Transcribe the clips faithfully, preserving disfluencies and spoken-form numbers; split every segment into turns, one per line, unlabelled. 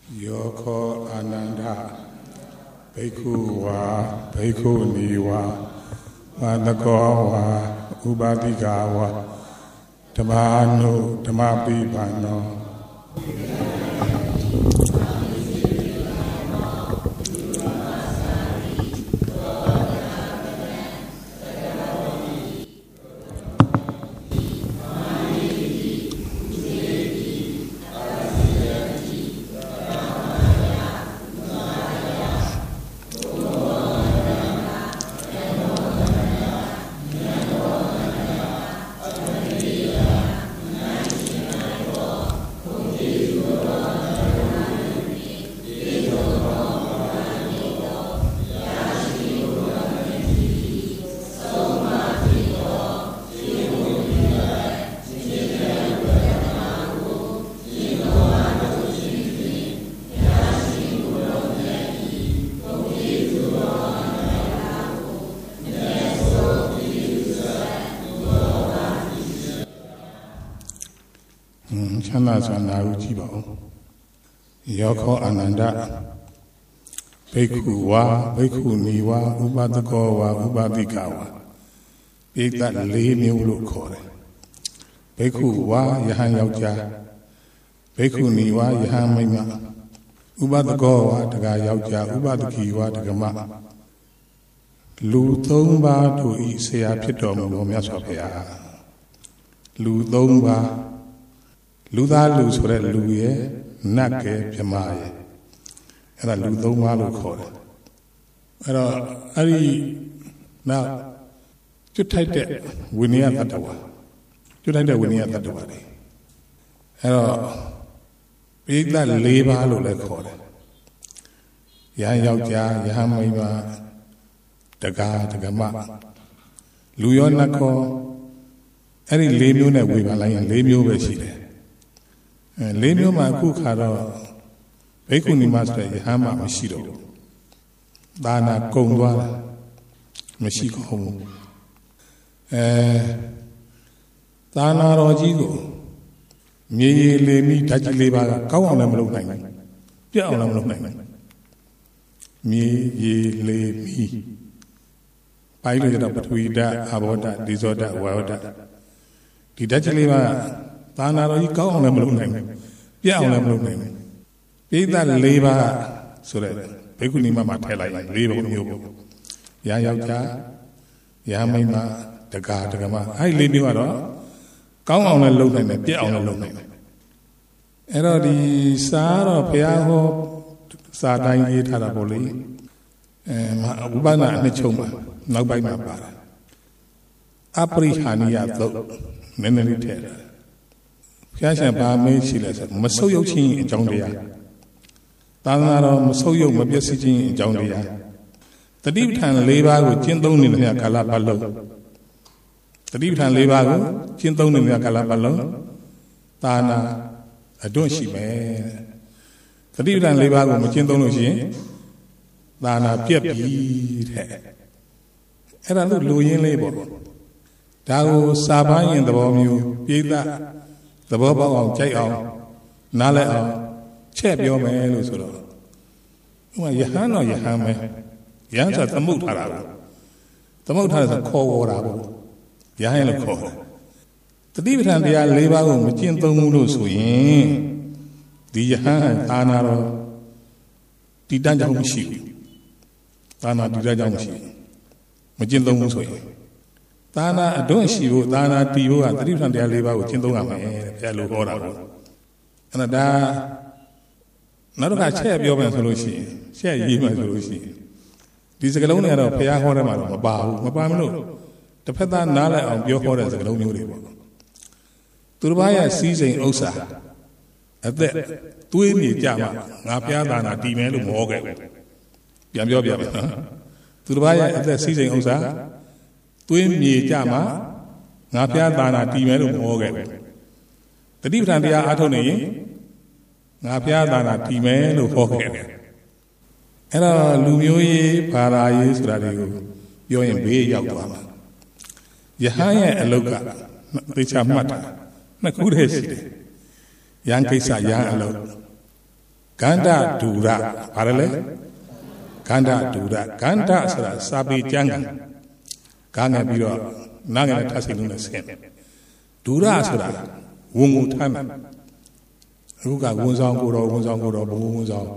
Yoko Ananda Bhikkhu wa Bhikkhu Niwa Madako wa Ubadika wa Dhammano Dhammapipano Chana Sana Ujibo Yoko Ananda Bhikkhu wa Bhikkhu Niwa Ubadako wa Ubadika wa Pita Li Miulu Kore Bhikkhu wa Yahan Yauja Bhikkhu Niwa Yahan Maima Ubadako wa Daga Yauja Ubadaki wa Dagama Lu Thomba to Isaya Pitom Lomiasopia Lu Thomba Luda lu so that lu ye, nake piamaye. And I lu do malu call it. And I now to take that Winia Tatawa. To take that Winia Tatawadi. And big that labor lu like call it. Yan Yauja, Yahamima, Daga, Dagama. Luyonako, any lemu that we were lying, lemu over Lemio Makukaro Bekuni Master Yahama Mashiro Dana Kongwa Mashiko Dana Rojigo Mie Lemi Tajileba Kawana Mlunai Piana Mlunai Mie Lemi Pilot of Tuida Aboda Disorder Wada Di Tajileba Tana Roy go on a balloon. Yeah, on a balloon. Be that labor so that Pekunima Matella, labor on you. Yayaka, Yamima, the Gardagama. I leave you at all. Go on a loan and be on a loan. Ero di Sara Piaho Sadai Taraboli, Ubana Nechoma, no by my bar. Apri Hania, though, many tell. Kasha ba me shi le so ma so yuk chin a jaung taya ta na ro ma so yuk ma pyat si chin a jaung taya tati pathan le ba ko chin thong ne nya kala ba lo tati pathan le ba ko chin thong ne nya kala ba lo ta na adon shi me tati pathan le ba ko ma chin thong lo shi yin ta na pyat bi the ai da lo lo yin le po da ko sa ba yin thabo myo piita The Boba on Jay on Nala Chep your man, Lucero. Yahano Yahame Yans the Mutara. The Mutar is a cold water. Yahan a cold. The David and the Aleva, Machin Tomulus, the Yahan Tanaro, the Dungeon Sheep. Tana the Dungeon Sheep. Machin Tomus. Tana don't she would Tana Tivo and three hundred Aleva with Chindoma, Yellow Hora. And da not a chair of your solution, share ye my solution. This is a lonely of Pia Horama, Mabau, Mabamlo. The Peta Nala of your horror is a lonely river. Turbaya seizing Osa. At that, two in the Jama, Napia Dana, Dimel, Morgan. Yamjobia. Turbaya at that seizing Osa. Twin me Jama, Napia Dana Timel Morgan. The deep and the Atoni Napia Dana Timel Morgan. Era Lumioye Parais Radio, you're in Bay Yawama. Yahaya Aloka, Richard Mata, Nakudesi, Yankee Sayan Alo. Ganda dura, parallel. Ganda dura, ganda sara, sabi jangan. Ganga biro, nangan tasiluna sen. Dura sara, wungu tana. Ruga wunzang guro, wunzang guro, wunzang.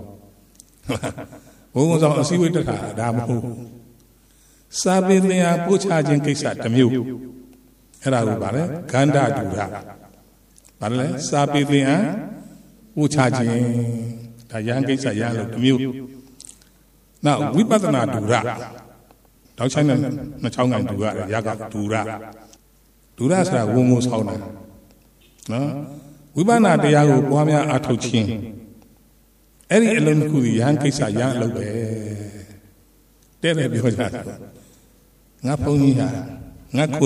Wunzang asiwi tata, damu. Sabi niya pucha jing kisa tamiu. Era ubare, ganda dura. Parallel, sabi niya pucha jing. Yang kisah yang lu nah wipatana dura tau china na chau ngai dura ya ga dura dura sa wungu sauna no wipana taya ko pwa mya a thau chin eri alon ku yang kisah yang lu be te le pyo ja nga phong ji ha nga ko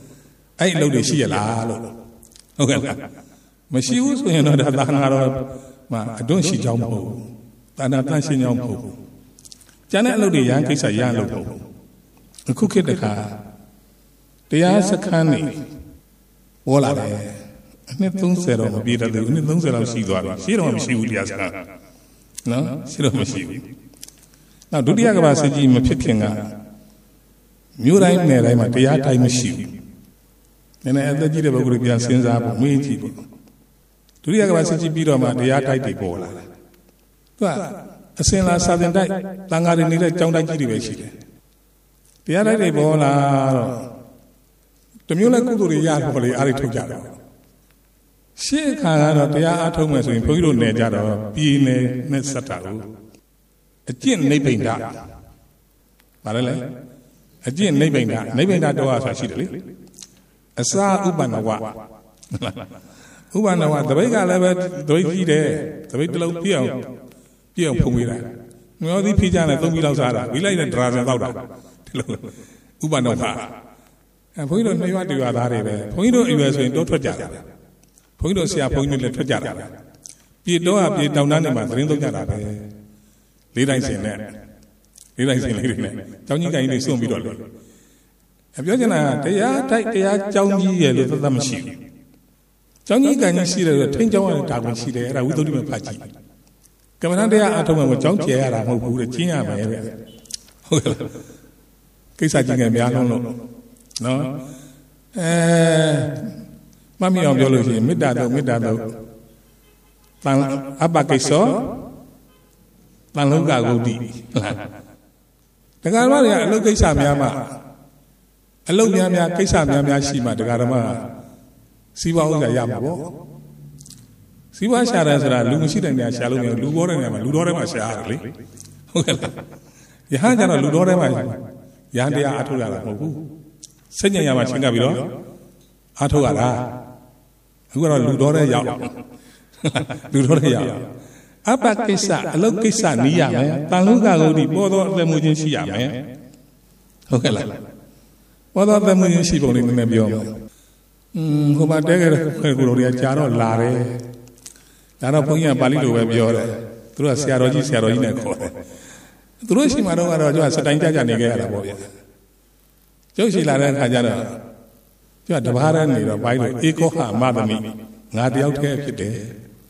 ai lu de shi ya la loဟုတ်ကဲ့လားမရှိဘူးဆိုရင်တော့ဒါသာနာတော့မှာအတွန့်ရှိကြောင်းမဟုတ်ဘူးတာနာတန့်ရှင်းကြောင်းမဟုတ်ဘူးကျန်တဲ့အလုပ်တွေရန်ကိစ္စရန်လုပ်ဖို့အခုခေတ်တခါတရားစခန်းနေပေါ်လာတယ်အနှစ်သုံးဆယ်တော့မပြည့်တတ်ဘူးအနှစ်သုံးဆယ်လောက်ရှိသွားပြီရှိတော့မရှိဘူးတရားစခန်းနော်ရှိတော့မရှိဘူးနောက်ဒုတိယကမ္ဘာစစ်ကြီးမဖြစ်ခင်ကမြို့တိုင်းနယ်တိုင်းမှာတရားတိုင်းမရှိဘူးနည်းနည်းအသက်ကြီးတဲ့ပုဂ္ဂိုလ်ပြန်စဉ်းစားဖို့မေးကြည့်ပေါ့ဒုတိယကမ္ဘာစစ်ကြီးပြီးတော့မှတရားတိုက်တွေပေါ်လာတယ်သူကအစင်လာစာသင်တိုက်တန်ဃာတွေနေတဲ့ကျောင်းတိုက်ကြီးတွေပဲရှိတယ်တရားတိုက်တွေပေါ်လာတော့တမျိုးလဲကုသိုလ်တွေရတော့လေအားတွေထုတ်ကြတော့ရှေ့အခါကတော့တရားအားထုတ်မယ်ဆိုရင်ဘုန်းကြီးတို့နယ်ကြတော့ပြည်နယ်နဲ့ဆက်တာကိုအကျင့်နိဗ္ဗိန္ဒဘာလဲလဲအကျင့်နိဗ္ဗိန္ဒနိဗ္ဗိန္ဒတော့ဆိုတာရှိတယ်လေအစာဥပ္ပန္နဝဥပ္ပန္နဝတပိတ်ကလည်းပဲတပိတ်ကြီးတယ်တပိတ်တစ်လုံးပြည့်အောင်ပြည့်အောင်ဖုံးပေးတာမျောသည်ဖိကြနဲ့သုံးပြီးလောက်စားတာပြီးလိုက်တဲ့ဒရာဇန်တော့တာဒီလိုဥပ္ပန္နဝအဲဘုန်းကြီးတို့နှစ်ရွာတူရွာသားတွေပဲဘုန်းကြီးတို့အရွယ်ဆိုရင်တော့ထွက်ကြတာဘုန်းကြီးတို့ဆရာဘုန်းကြီးတွေလည်းထွက်ကြတာပြေတော့အပြေတောင်တန်းတွေမှာသတင်းသုံးကြတာပဲလေးတိုင်းစင်နဲ့လေးတိုင်းစင်လေးတွေနဲ့ကျောင်းကြီးကိုင်းတွေစွန့်ပြီးတော့လို့အပြောချင်တာတရားတိုက်တရားကျောင်းကြီးရဲ့လို့သတ်သတ်မရှိဘူးကျောင်းကြီးကန်ကြီးရှိတယ်ဆိုထိန်းကျောင်းရတာကိုရှိတယ်အဲ့ဒါဝိသုဒ္ဓိမဖတ်ကြည့်ကမ္မဋ္ဌာန်းတရားအထုံးမှာကျောင်းကျဲရတာမဟုတ်ဘူးတဲ့ကျင်းရမယ်တဲ့ဟုတ်ကဲ့ကိစ္စကြီးငယ်များလုံးလို့နော်အဲမမီအောင်ပြောလို့ရှိရင်မေတ္တာတော့မေတ္တာတော့တန်အပကိစ္စတန်လောကဂုတ်တိဒကာဓမ္မတွေကအလုပ်ကိစ္စများမှအလုပ်များများကိစ္စများများရှိမှဒကာဓမ္မစီးပွားဥစ္စာရမှာပေါ့စီးပွားရှာတယ်ဆိုတာလူမရှိတဲ့နေရာရှာလို့မရလူပေါ်တဲ့နေရာမှာလူတော်ထဲမှာရှာရတယ်လေဟုတ်ကဲ့လားယဟန်ကျတော့လူတော်ထဲမှာယဟန်တရားအထုတ်ရတာမဟုတ်ဘူးစိတ်ညံရမှာရှင်းကပ်ပြီးတော့အထုတ်ရတာအခုကတော့လူတော်ထဲရောက်လူတော်ထဲရောက်အပကိစ္စအလုတ်ကိစ္စနီးရမယ်တန်လုကဂုတ်ဒီပေါ်သောအသက်မွေးခြင်းရှိရမယ်ဟုတ်ကဲ့လားပေါ်သောအသက်မွေးခြင်းရှိပုံလေးနည်းနည်းပြောမယ်อืมဟိုမှာတဲခဲ့တဲ့ကိုလိုတွေကကြာတော့လာတယ်ဒါတော့ဘုန်းကြီးကပါဠိလိုပဲပြောတယ်သူတို့ကဆရာတော်ကြီးဆရာတော်ကြီးနဲ့ခေါ်တယ်သူတို့ရှိမှတော့ကတော့ကျတော့စတိုင်ကြကြနေခဲ့ရတာပေါ့ဗျာကျုပ်ရှိလာတဲ့အခါကျတော့ကျတော့တဘာရဲနေတော့ဘိုင်းလို့ဧကောဟမသမီငါတယောက်တည်းဖြစ်တယ်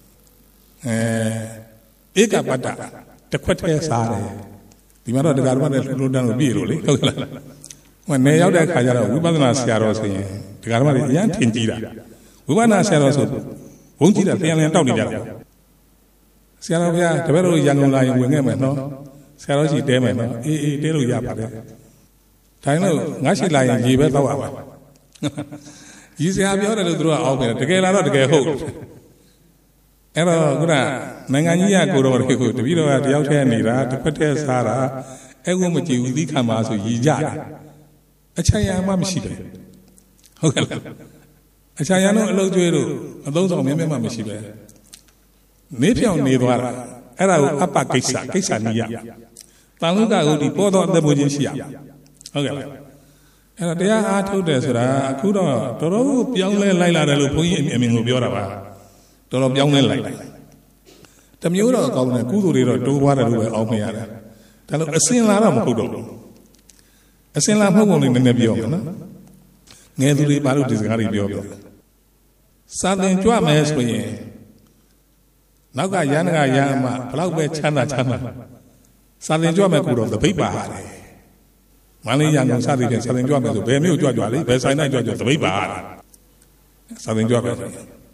အဲဧကပတ္တတစ်ခွက်တည်းစားတယ်ဒီမှာတော့တရားတော်နဲ့လှလို့တန်းလို့ပြည့်လို့လေဟုတ်ကဲ့လားဟိုနေရောက်တဲ့အခါကျတော့ဝိပဿနာဆရာတော်ဆိုရင်တရားတော်တွေအရန်ထင်ကြီးတာဝိပဿနာဆရာတော်ဆိုဘုန်းကြီးတာပြန်ပြန်တောက်နေကြတာဆရာတော်ဘုရားတပည့်တော်ရန်ကုန်လာရင်ဝင်ခဲ့မယ်နော်ဆရာတော်ကြီးတဲမယ်နော်အေးအေးတဲလို့ရပါတယ်ဒါရင်လို့ငါရှိလာရင်ရေပဲတောက်ရပါကြီးဆရာပြောတယ်လို့သူတို့ကအောက်ပဲတကယ်လားတော့တကယ်ဟုတ်အဲ့တော့ခုနနိုင်ငံကြီးကကိုတော်တွေကိုတပည့်တော်ကတယောက်တည်းနေတာတစ်ဖက်တည်းစားတာအဲ့ကိုမကြည့်ဘူးသီးခံပါဆိုရည်ကြတာအချမ်းရမှမရှိတယ်ဟုတ်ကဲ့လားအချမ်းရတော့အလုပ်ကျွေးလို့အသုံးဆောင်မြဲမြဲမှမရှိပဲနေပြောင်နေသွားတာအဲ့ဒါကိုအပ္ပကိစ္စကိစ္စနိယတန်လုကဂုတ်ဒီပေါ်တော့အသက်မွေးခြင်းရှိရဟုတ်ကဲ့လားအဲ့တော့တရားအားထုတ်တယ်ဆိုတာအခုတော့တော်တော်ကိုပြောင်းလဲလိုက်လာတယ်လို့ဘုန်းကြီးအမြင်ကိုပြောတာပါတော်တော်ပြောင်းလဲလိုက်တယ်တမျိုးတော့ကောင်းတယ်ကုသိုလ်တွေတော့တိုးပွားတယ်လို့ပဲအောက်မရတယ်ဒါလို့အစင်လာတော့မဟုတ်တော့ဘူးအစင်လာမဟုတ်ဘူးလည်းနည်းနည်းပြောမယ်နော်ငယ်သူတွေဘာလို့ဒီစကားတွေပြောပြောစာသင်ကြွမယ်ဆိုရင်နောက်ကရန်ကရန်အမဘလောက်ပဲချမ်းသာချမ်းသာစာသင်ကြွမဲ့ကိုတော့သပိတ်ပါရတယ်မန္တလေးရန်ကုန်စသည်ဖြင့်စာသင်ကြွမဲ့ဆိုဘယ်မျိုးကြွကြွလေဘယ်ဆိုင်နိုင်ကြွကြွသပိတ်ပါရတယ်စာသင်ကြွပဲအဲ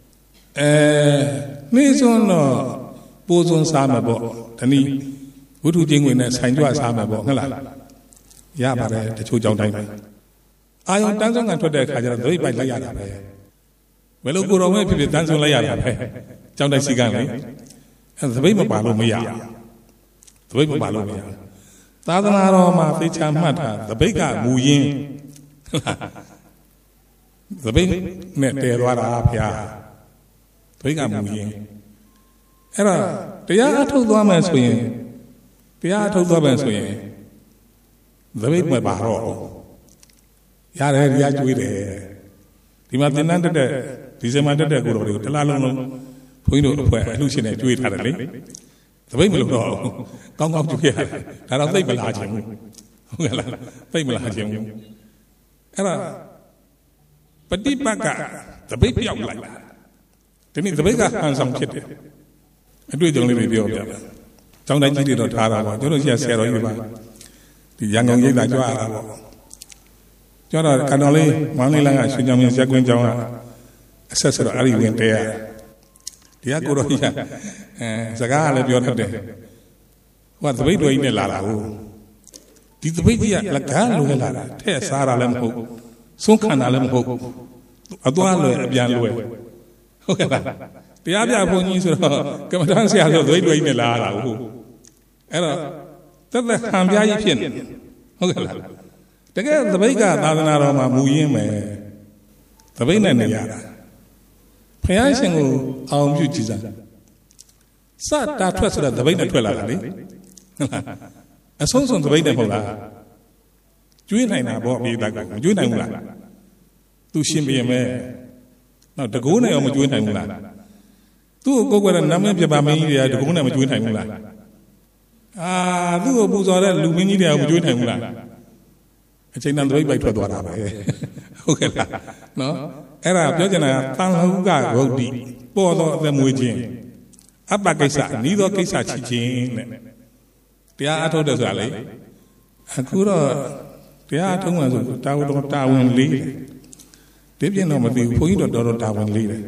နှင်းစွန်းတော့ပိုးစွန်းစားမှာပေါ့ဒီနေ့ဝိတုချင်းဝင်နဲ့ဆိုင်ကြွစားမှာပေါ့ဟုတ်လားရပါတယ်တချို့ကြောင့်တိုင်းပဲအာယုံတန်းစွန်းကထွက်တဲ့အခါကျတော့သပိတ်ပိုက်လိုက်ရတာပဲဘယ်လိုကိုယ်တော်မဲ့ဖြစ်ဖြစ်တန်းစွန်းလိုက်ရတာပဲကြောင့်တိုင်းစီကံလေအဲသပိတ်မပါလို့မရသပိတ်မပါလို့မရသာသနာတော်မှာသိချာမှတ်တာသပိတ်ကမူရင်းသပိတ်နဲ့တည်သွားတာဗျာသပိတ်ကမူရင်းအဲ့တော့တရားအထုတ်သွားမယ်ဆိုရင်တရားအထုတ်သွားမယ်ဆိုရင်သပိတ်မပါတော့ရတယ်တရားကျွေးတယ်ဒီမှာသင်္นานတက်တဲ့ဒီဇင်ဘာတက်တဲ့ကိုတော်တွေကိုတလားလုံးလုံးဘုန်းကြီးတို့အဖွဲ့အလှရှင်နဲ့ကျွေးထားတယ်လေသပိတ်မလို့တော့ကောင်းကောင်းကျွေးရတယ်ဒါတော့သိပ်မလာခြင်းဘူးဟုတ်ကဲ့လားသိပ်မလာခြင်းဘူးအဲ့ဒါပฏิပတ်ကသပိတ်ပြောက်လိုက်ဒီနေ့သပိတ်ကဟန်ဆောင်ဖြစ်တယ်အတွေ့အကြုံလေးတွေပြောပြပါကျောင်းတိုင်းကြီးတွေတော့ထားတာပေါ့ကျွန်တော်ရှိရဆရာတော်ကြီးပါဒီရန်ကုန်ရိပ်သာကြွားတာပေါ့ကြွားတော့ကံတော်လေးမောင်လေးလန်းကရွှေကြောင်မြရက်ကွင်းကျောင်းကအဆက်ဆိုတော့အဲ့ဒီဝင်တဲရဒီကကိုတော်ကြီးကအဲစကားလည်းပြောတတ်တယ်ဟိုကသပိတ်တော်ကြီးနဲ့လာတာဟုတ်ဒီသပိတ်ကြီးကလက်ကားလွယ်လာတာထဲ့စားတာလည်းမဟုတ်ဆုံးခံတာလည်းမဟုတ်အသွားလွယ်အပြန်လွယ်ဟုတ်ကဲ့လားတရားပြဘုန်းကြီးဆိုတော့ကမ္မဋ္ဌာန်းဆရာဆိုသပိတ်တော်ကြီးနဲ့လာတာဟုတ်အဲ့တော့သက်သက်ခံပြားကြီးဖြစ်နေဟုတ်ကဲ့လားတကယ်သပိတ်ကသာသနာတော်မှာမူရင်းမယ်သပိတ်နဲ့နေရတာဘုရားရှင်ကိုအောင်ပြုကြည်စားစတာထွက်ဆိုတော့သပိတ်နဲ့ထွက်လာတာလေအဆုံးစွန်သပိတ်နဲ့မဟုတ်လားကျွေးနိုင်တာပေါ့ပြည်သားကမကျွေးနိုင်ဘူးလားသူရှင်ပြင်မဲ့နောက်တကိုးနဲ့ရောမကျွေးနိုင်ဘူးလားသူ့ကိုကိုယ်ကနာမည်ပြပါမင်းကြီးတွေကတကိုးနဲ့မကျွေးနိုင်ဘူးလားအာသူ့ကိုပူဇော်တဲ့လူမင်းကြီးတွေကမကျွေးနိုင်ဘူးလားအချိန်တန်သပိတ်ပိုက်ထွက်သွားတာပဲဟုတ်ကဲ့လားနော်အဲ့ဒါပြောချင်တာကသံဟုကဂုတ်တိပေါ်သောအသက်မွေးခြင်းအပ္ပကိစ္စနီးသောကိစ္စချစ်ခြင်းတဲ့တရားအထုတ်တယ်ဆိုတာလေအခုတော့တရားအထုတ်မှဆိုတာဝန်တော်တာဝန်လေးတယ်ဒီပြင်တော့မသိဘူးဘုန်းကြီးတော်တော်တာဝန်လေးတယ်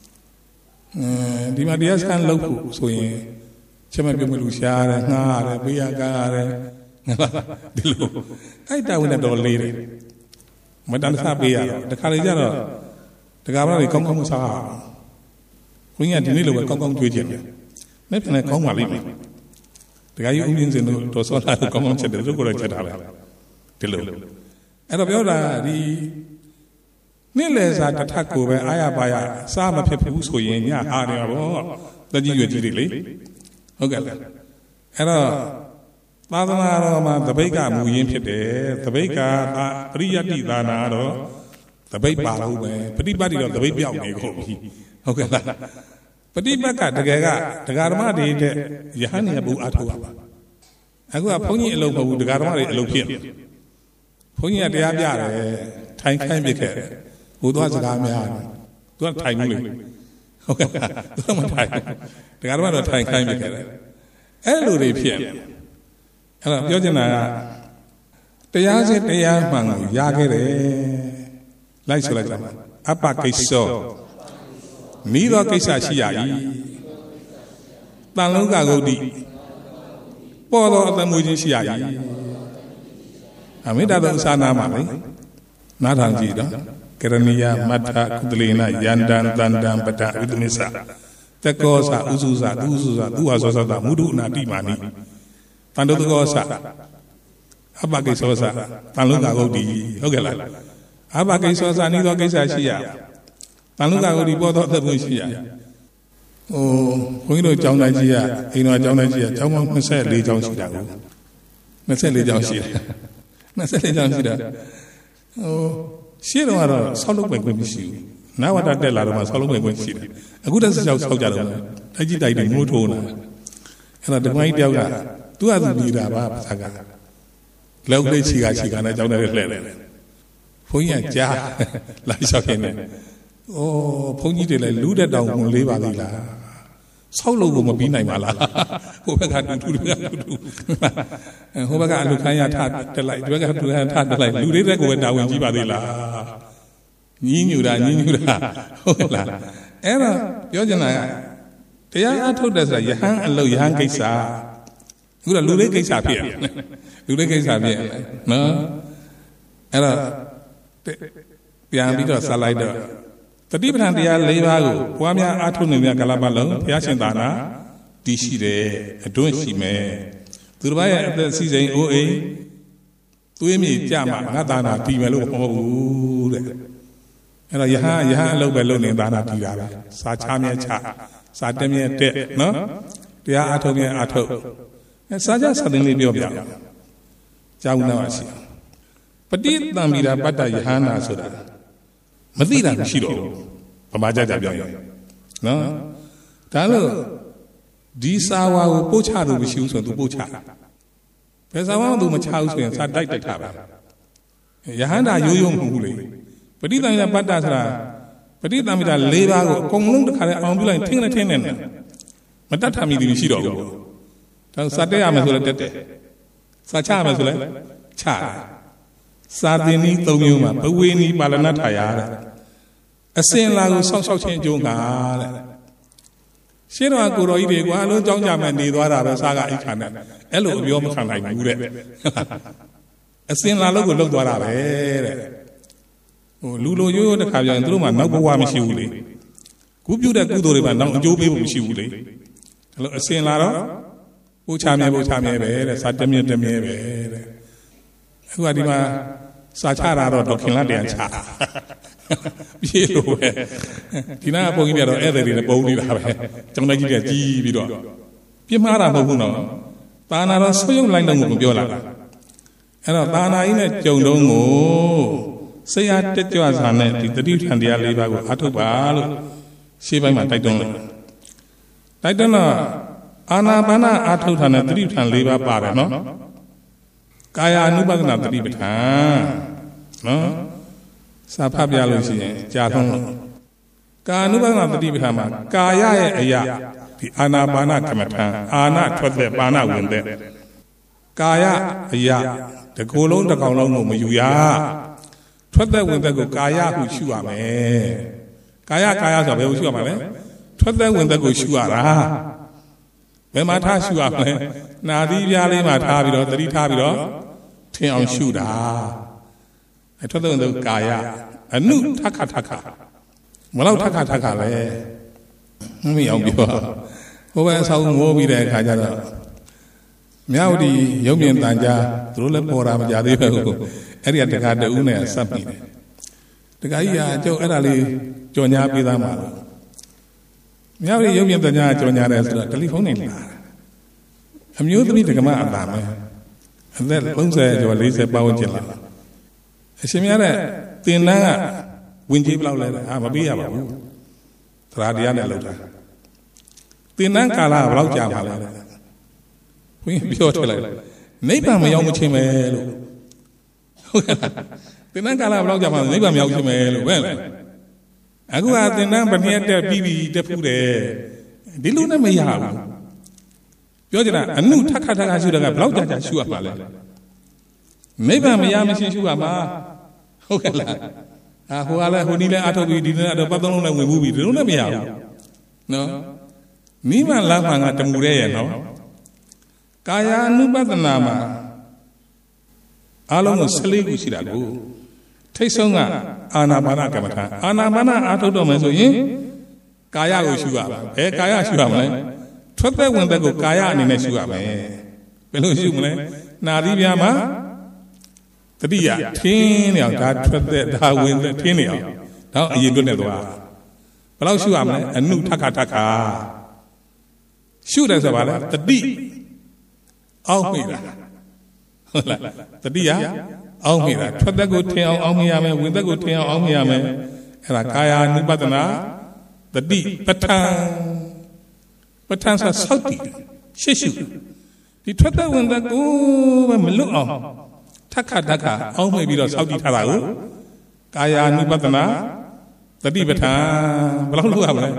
အဲဒီမှာတရားစခန်းလုပ်ဖို့ဆိုရင်ချက်မပြုံးမလို့ရှားရတယ်ငှားရတယ်ပေးရကားရတယ်ဒီလိုအဲ့တာဝန်နဲ့တော်လေးတယ်မတန်ဆပေးရတော့တခါလေကျတော့တကားမလေးကောင်းကောင်းမစားအောင်ဘုန်းကြီးကဒီနေ့လိုပဲကောင်းကောင်းကြွေးခြင်းတယ်မဲ့ပြန်လဲကောင်းပါလိမ့်မယ်တခါကြီးဦးရင်းစင်တို့တော်စောလာကောင်းကောင်းချက်တယ်သူကိုလည်းချက်ထားတယ်ဒီလိုအဲ့တော့ပြောတာဒီနေ့လေစာတစ်ထပ်ကိုပဲအာရပါရစားမဖြစ်ဘူးဆိုရင်ညအားတယ်ဗောတကြီးရွယ်ကြီးတွေလေဟုတ်ကဲ့လားအဲ့တော့သာသနာတော်မှာသပိတ်ကမူရင်းဖြစ်တယ်သပိတ်ကပရိယတ္တိသာနာတော့သပိတ်ပါလို့ပဲပฏิပတ်တိတော့သပိတ်ပြောက်နေကုန်ပြီဟုတ်ကဲ့လားပฏิပတ်ကတကယ်ကဒကာဓမ္မတွေတဲ့ယဟန်နေဘူးအားထုတ်ပါအခုကဘုန်းကြီးအလုပ်မဟုတ်ဘူးဒကာဓမ္မတွေအလုပ်ဖြစ်ဘုန်းကြီးကတရားပြတယ်ထိုင်ခိုင်းပြခဲ့ဘုသွားစကားများသူကထိုင်ဘူးလေဟုတ်ကဲ့သူကမထိုင်ဒကာဓမ္မတော့ထိုင်ခိုင်းပြခဲ့တယ်အဲ့လိုတွေဖြစ်အဲ့တော့ပြောချင်တာကတရားစစ်တရားမှန်ကိုရခဲ့တယ်လိုက်ဆိုလိုက်ကြပါအပ္ပကိစ္ဆောမိသောကိစ္စရှိရ၏တန်လုံးကဂုတ်တိပေါ်သောအတ္တမွေးခြင်းရှိရ၏အမေတ္တာသောစာနာမှာလေနားထောင်ကြည့်တော့ကရဏီယမတ္ထကုသလေနယန္တံတန္တံပတ္တဝိသမစ္ဆတကောသဥစုသသူစုသသူဟာသောသမုဒုနာတိမာနိတန်တုတကောသအပ္ပကိစ္ဆောသတန်လုံးကဂုတ်တိဟုတ်ကဲ့လားအပ္ပကိစ္ဆောသနိသောကိစ္စရှိရတန်လုံးကဂုတ်တိပေါ်သောအတ္တမွေးရှိရဟိုဘုန်းကြီးတို့ကျောင်းတိုင်းကြီးကအိမ်တော်ကျောင်းတိုင်းကြီးကကျောင်းပေါင်းနှစ်ဆယ့်လေးကျောင်းရှိတာကိုနှစ်ဆယ့်လေးကျောင်းရှိတယ်နှစ်ဆယ့်လေးကျောင်းရှိတာဟိုရှင်းတော့ကတော့ဆောက်လုပ်ပိုင်ခွင့်မရှိဘူးနဝတ္တတက်လာတော့မှဆောက်လုပ်ပိုင်ခွင့်ရှိတယ်အခုတည်းဆောက်ဆောက်ကြတော့တိုက်ကြီးတိုက်တွေငိုးထိုးနေတာအဲ့တော့ဓမ္မကြီးတယောက်ကသူ့အသူနေတာပါပါကလောက်လေးချီကချီကနဲ့ကျောင်းထဲလှည့်တယ်ဘုန်းကြီးကကြားလိုက်လျှောက်နေတယ်ဩဘုန်းကြီးတွေလည်းလူတဲ့တောင်ဝင်လေးပါသေးလားဆောက်လို့ကိုမပြီးနိုင်ပါလားဟိုဘက်ကတူတူဘက်ကတူတူဟိုဘက်ကအလူခမ်းရထတက်လိုက်ဒီဘက်ကတူခမ်းထတက်လိုက်လူတွေတက်ကိုပဲတာဝန်ကြီးပါသေးလားညီးညူတာညီးညူတာဟုတ်လားအဲ့တော့ပြောချင်တာကတရားအထုတ်တယ်ဆိုတာယဟန်အလုပ်ယဟန်ကိစ္စအခုတော့လူလေးကိစ္စဖြစ်ရလူလေးကိစ္စဖြစ်ရနော်အဲ့တော့ပြန်ပြီးတော့ဆက်လိုက်တော့တတိပဋ္ဌာန်တရား၄ပါးကိုပွားများအားထုတ်နေများကာလပတ်လုံးဘုရားရှင်သာနာတည်ရှိတယ်အတွန်းရှိမယ်သူတစ်ပါးရဲ့အသက်စီစဉ်အိုးအိမ်သွေးမြေကြမှာငါသာနာတည်မယ်လို့မဟုတ်ဘူးတဲ့အဲ့တော့ယဟန်ယဟန်အလုပ်ပဲလုပ်နေသာနာတည်တာပဲစာချမြဲချစာတက်မြဲတက်နော်တရားအားထုတ်မြဲအားထုတ်အဲစာကြစာသင်လေးပြောပြကြောင်းနာရှိပฏิသံမိတာပတ္တယဟနာဆိုတာမသိတာမရှိတော့ဘူးဗမာကြကြပြောရင်နော်ဒါလို့ဒီစာဝါကိုပို့ချသူမရှိဘူးဆိုရင်သူပို့ချတာဘယ်စာဝါသူမချဘူးဆိုရင်စာတိုက်တိုက်တာပဲယဟန္တာရိုးရိုးမဟုတ်ဘူးလေပฏิသံမိတာပတ္တဆိုတာပฏิသံမိတာ၄ပါးကိုအကုန်လုံးတစ်ခါတည်းအောင်ပြလိုက်ထင်းနဲ့ထင်းနဲ့မတတ်တာမိသည်မရှိတော့ဘူးဒါစာတက်ရမယ်ဆိုလည်းတက်တယ်စာချရမယ်ဆိုလည်းချစာသင်နည်း၃မျိုးမှာဘဝေနီပါဠနထာယာတဲ့အစင်လာကိုဆောက်ရှောက်ခြင်းအကျိုးကတဲ့ရှင်းတော့ကိုတော်ကြီးတွေကွာအလုံးကြောင်းကြမယ်နေသွားတာပဲစာကအိတ်ခါနဲ့အဲ့လိုအပြောမခံနိုင်ဘူးတဲ့အစင်လာလို့ကိုလှုပ်သွားတာပဲတဲ့ဟိုလူလိုရိုးရိုးတစ်ခါပြောရင်သူတို့မှနောက်ဘဝမရှိဘူးလေခုပြုတဲ့ကုသိုလ်တွေမှနောက်အကျိုးပေးဖို့မရှိဘူးလေအဲ့လိုအစင်လာတော့ပို့ချမြဲပို့ချမြဲပဲတဲ့စာတမြဲတမြဲပဲတဲ့အခုကဒီမှာစာချတာတော့ဒေါခင်လတန်ချပြေလို့ပဲဒီနာကပုံကြီးပြတော့ဧည့်သည်တွေနဲ့ပုံနေတာပဲကျောင်းသားကြီးတွေကြီးပြီးတော့ပြမှားတာမဟုတ်ဘူးနော်သာနာတော့ဆွယုံလိုက်တော့ကိုပြောလာတာအဲ့တော့သာနာကြီးနဲ့ကြုံတုံးကိုဆရာတက်ကြွစွာနဲ့ဒီတတိထံတရား၄ပါးကိုအထုတ်ပါလို့ရှေ့ပိုင်းမှာတိုက်တွန်းလိုက်တိုက်တွန်းတော့အာနာပါနအထုတ်တာနဲ့တတိထံ၄ပါးပါတယ်နော်ကာယ ानु ပဒနာတတိပဋ္ဌာန်နော်စာဖတ်ပြလို့ရှိရင်ကြာဆုံးလို့ကာယ ानु ပဒနာတတိပဋ္ဌာန်မှာကာယရဲ့အရာဒီအာနာပါနကမ္မထံအာနာထွက်တဲ့ပါဏဝင်တဲ့ကာယအရာတကိုယ်လုံးတစ်ကောင်လုံးကိုမယူရထွက်တဲ့ဝင်တဲ့ကိုကာယဟုရှုရမယ်ကာယကာယဆိုဘယ်ကိုရှုရမှာလဲထွက်တဲ့ဝင်တဲ့ကိုရှုရတာဘယ်မှာထားရှုရမလဲနာသီးပြားလေးမှာထားပြီးတော့တတိထားပြီးတော့ထင်အောင်ရှုတာအထွက်တဲ့ဝင်ကာယအနုထခထခမလောက်ထခထခလဲမင်းအောင်ပြောဟိုဘက်အဆောင်ငိုးပြီးတဲ့အခါကျတော့မြောက်ဒီရုပ်မြင်တန်ကြားသူတို့လည်းပေါ်တာမကြသေးဘူးအဲ့ဒီကတခါတူးနဲ့ဆက်ပြီးတယ်တခါကြီးကအကျုပ်အဲ့ဒါလေးကြော်ညာပေးသားမှာလို့မြောက်ဒီရုပ်မြင်တန်ကြားကြော်ညာတယ်ဆိုတော့တယ်လီဖုန်းနဲ့လာအမျိုးသမီးတက္ကမအတာမယ်အသက်၃၀ကျော်၄၀ပတ်ဝန်းကျင်လာအရှင်များတဲ့တင်တန်းကဝင်ကြီးဘယ်လောက်လဲအာမပေးရပါဘူးသရာတရားနဲ့လောက်တာတင်တန်းကာလဘယ်လောက်ကြာပါလဲဘုရင်ပြောထည့်လိုက်နိဗ္ဗာန်မရောက်မချင်းပဲလို့ဟုတ်ကဲ့သင်္นานကာလဘယ်လောက်ကြာမှနိဗ္ဗာန်မရောက်ချင်းပဲလို့ပဲလေအခုကသင်္นานဗနှစ်တက်ပြီးပြီတက်ဖူးတယ်ဒီလိုနဲ့မရဘူးပြောကြတာအနုထခထခရှုတာကဘယ်လောက်ကြာကြာရှုရပါလဲနိဗ္ဗာန်မရမချင်းရှုရမှာဟုတ်ကဲ့လားအာဟိုကလည်းဟိုနည်းလည်းအထုတ်ပြီးဒီနေ့တော့ပတ်သုံးလုံးလည်းဝင်မှုပြီဒီလိုနဲ့မရဘူးနော်နိဗ္ဗာန်လမ်းမှန်ကတမူတဲ့ရဲ့နော်ကာယ ानु ပဒနာမှာအားလုံးကို၁၄ခုရှိတာကိုထိတ်ဆုံးကအာနာပါနကမ္မထာအာနာပါနအားထုတ်တော့မယ်ဆိုရင်ကာယကိုရှုရပါဘယ်ကာယရှုရမလဲထွက်သက်ဝင်သက်ကိုကာယအနေနဲ့ရှုရမယ်ဘယ်လိုရှုမလဲနာသီးပြားမှာတတိယထင်းနေအောင်ဒါထွက်သက်ဒါဝင်သက်ထင်းနေအောင်တော့အရင်တွက်နေသွားဘယ်လောက်ရှုရမလဲအနုထခထခရှုတယ်ဆိုပါလဲတတိအောက်မိတာဟုတ်လားတတိယအောက်မိတာထွက်သက်ကိုထင်အောင်အောက်မိရမယ်ဝင်သက်ကိုထင်အောင်အောက်မိရမယ်အဲ့ဒါကာယ ानु ပဒနာတတိပဋ္ဌာန်ပဋ္ဌာန်ဆိုစောက်တည်ရှေ့ရှုဒီထွက်သက်ဝင်သက်ကိုပဲမလွတ်အောင်ထက်ခါထက်ခါအောက်မိပြီးတော့စောက်တည်ထားတာကိုကာယ ानु ပဒနာတတိပဋ္ဌာန်ဘယ်လောက်လုပ်ရမလဲ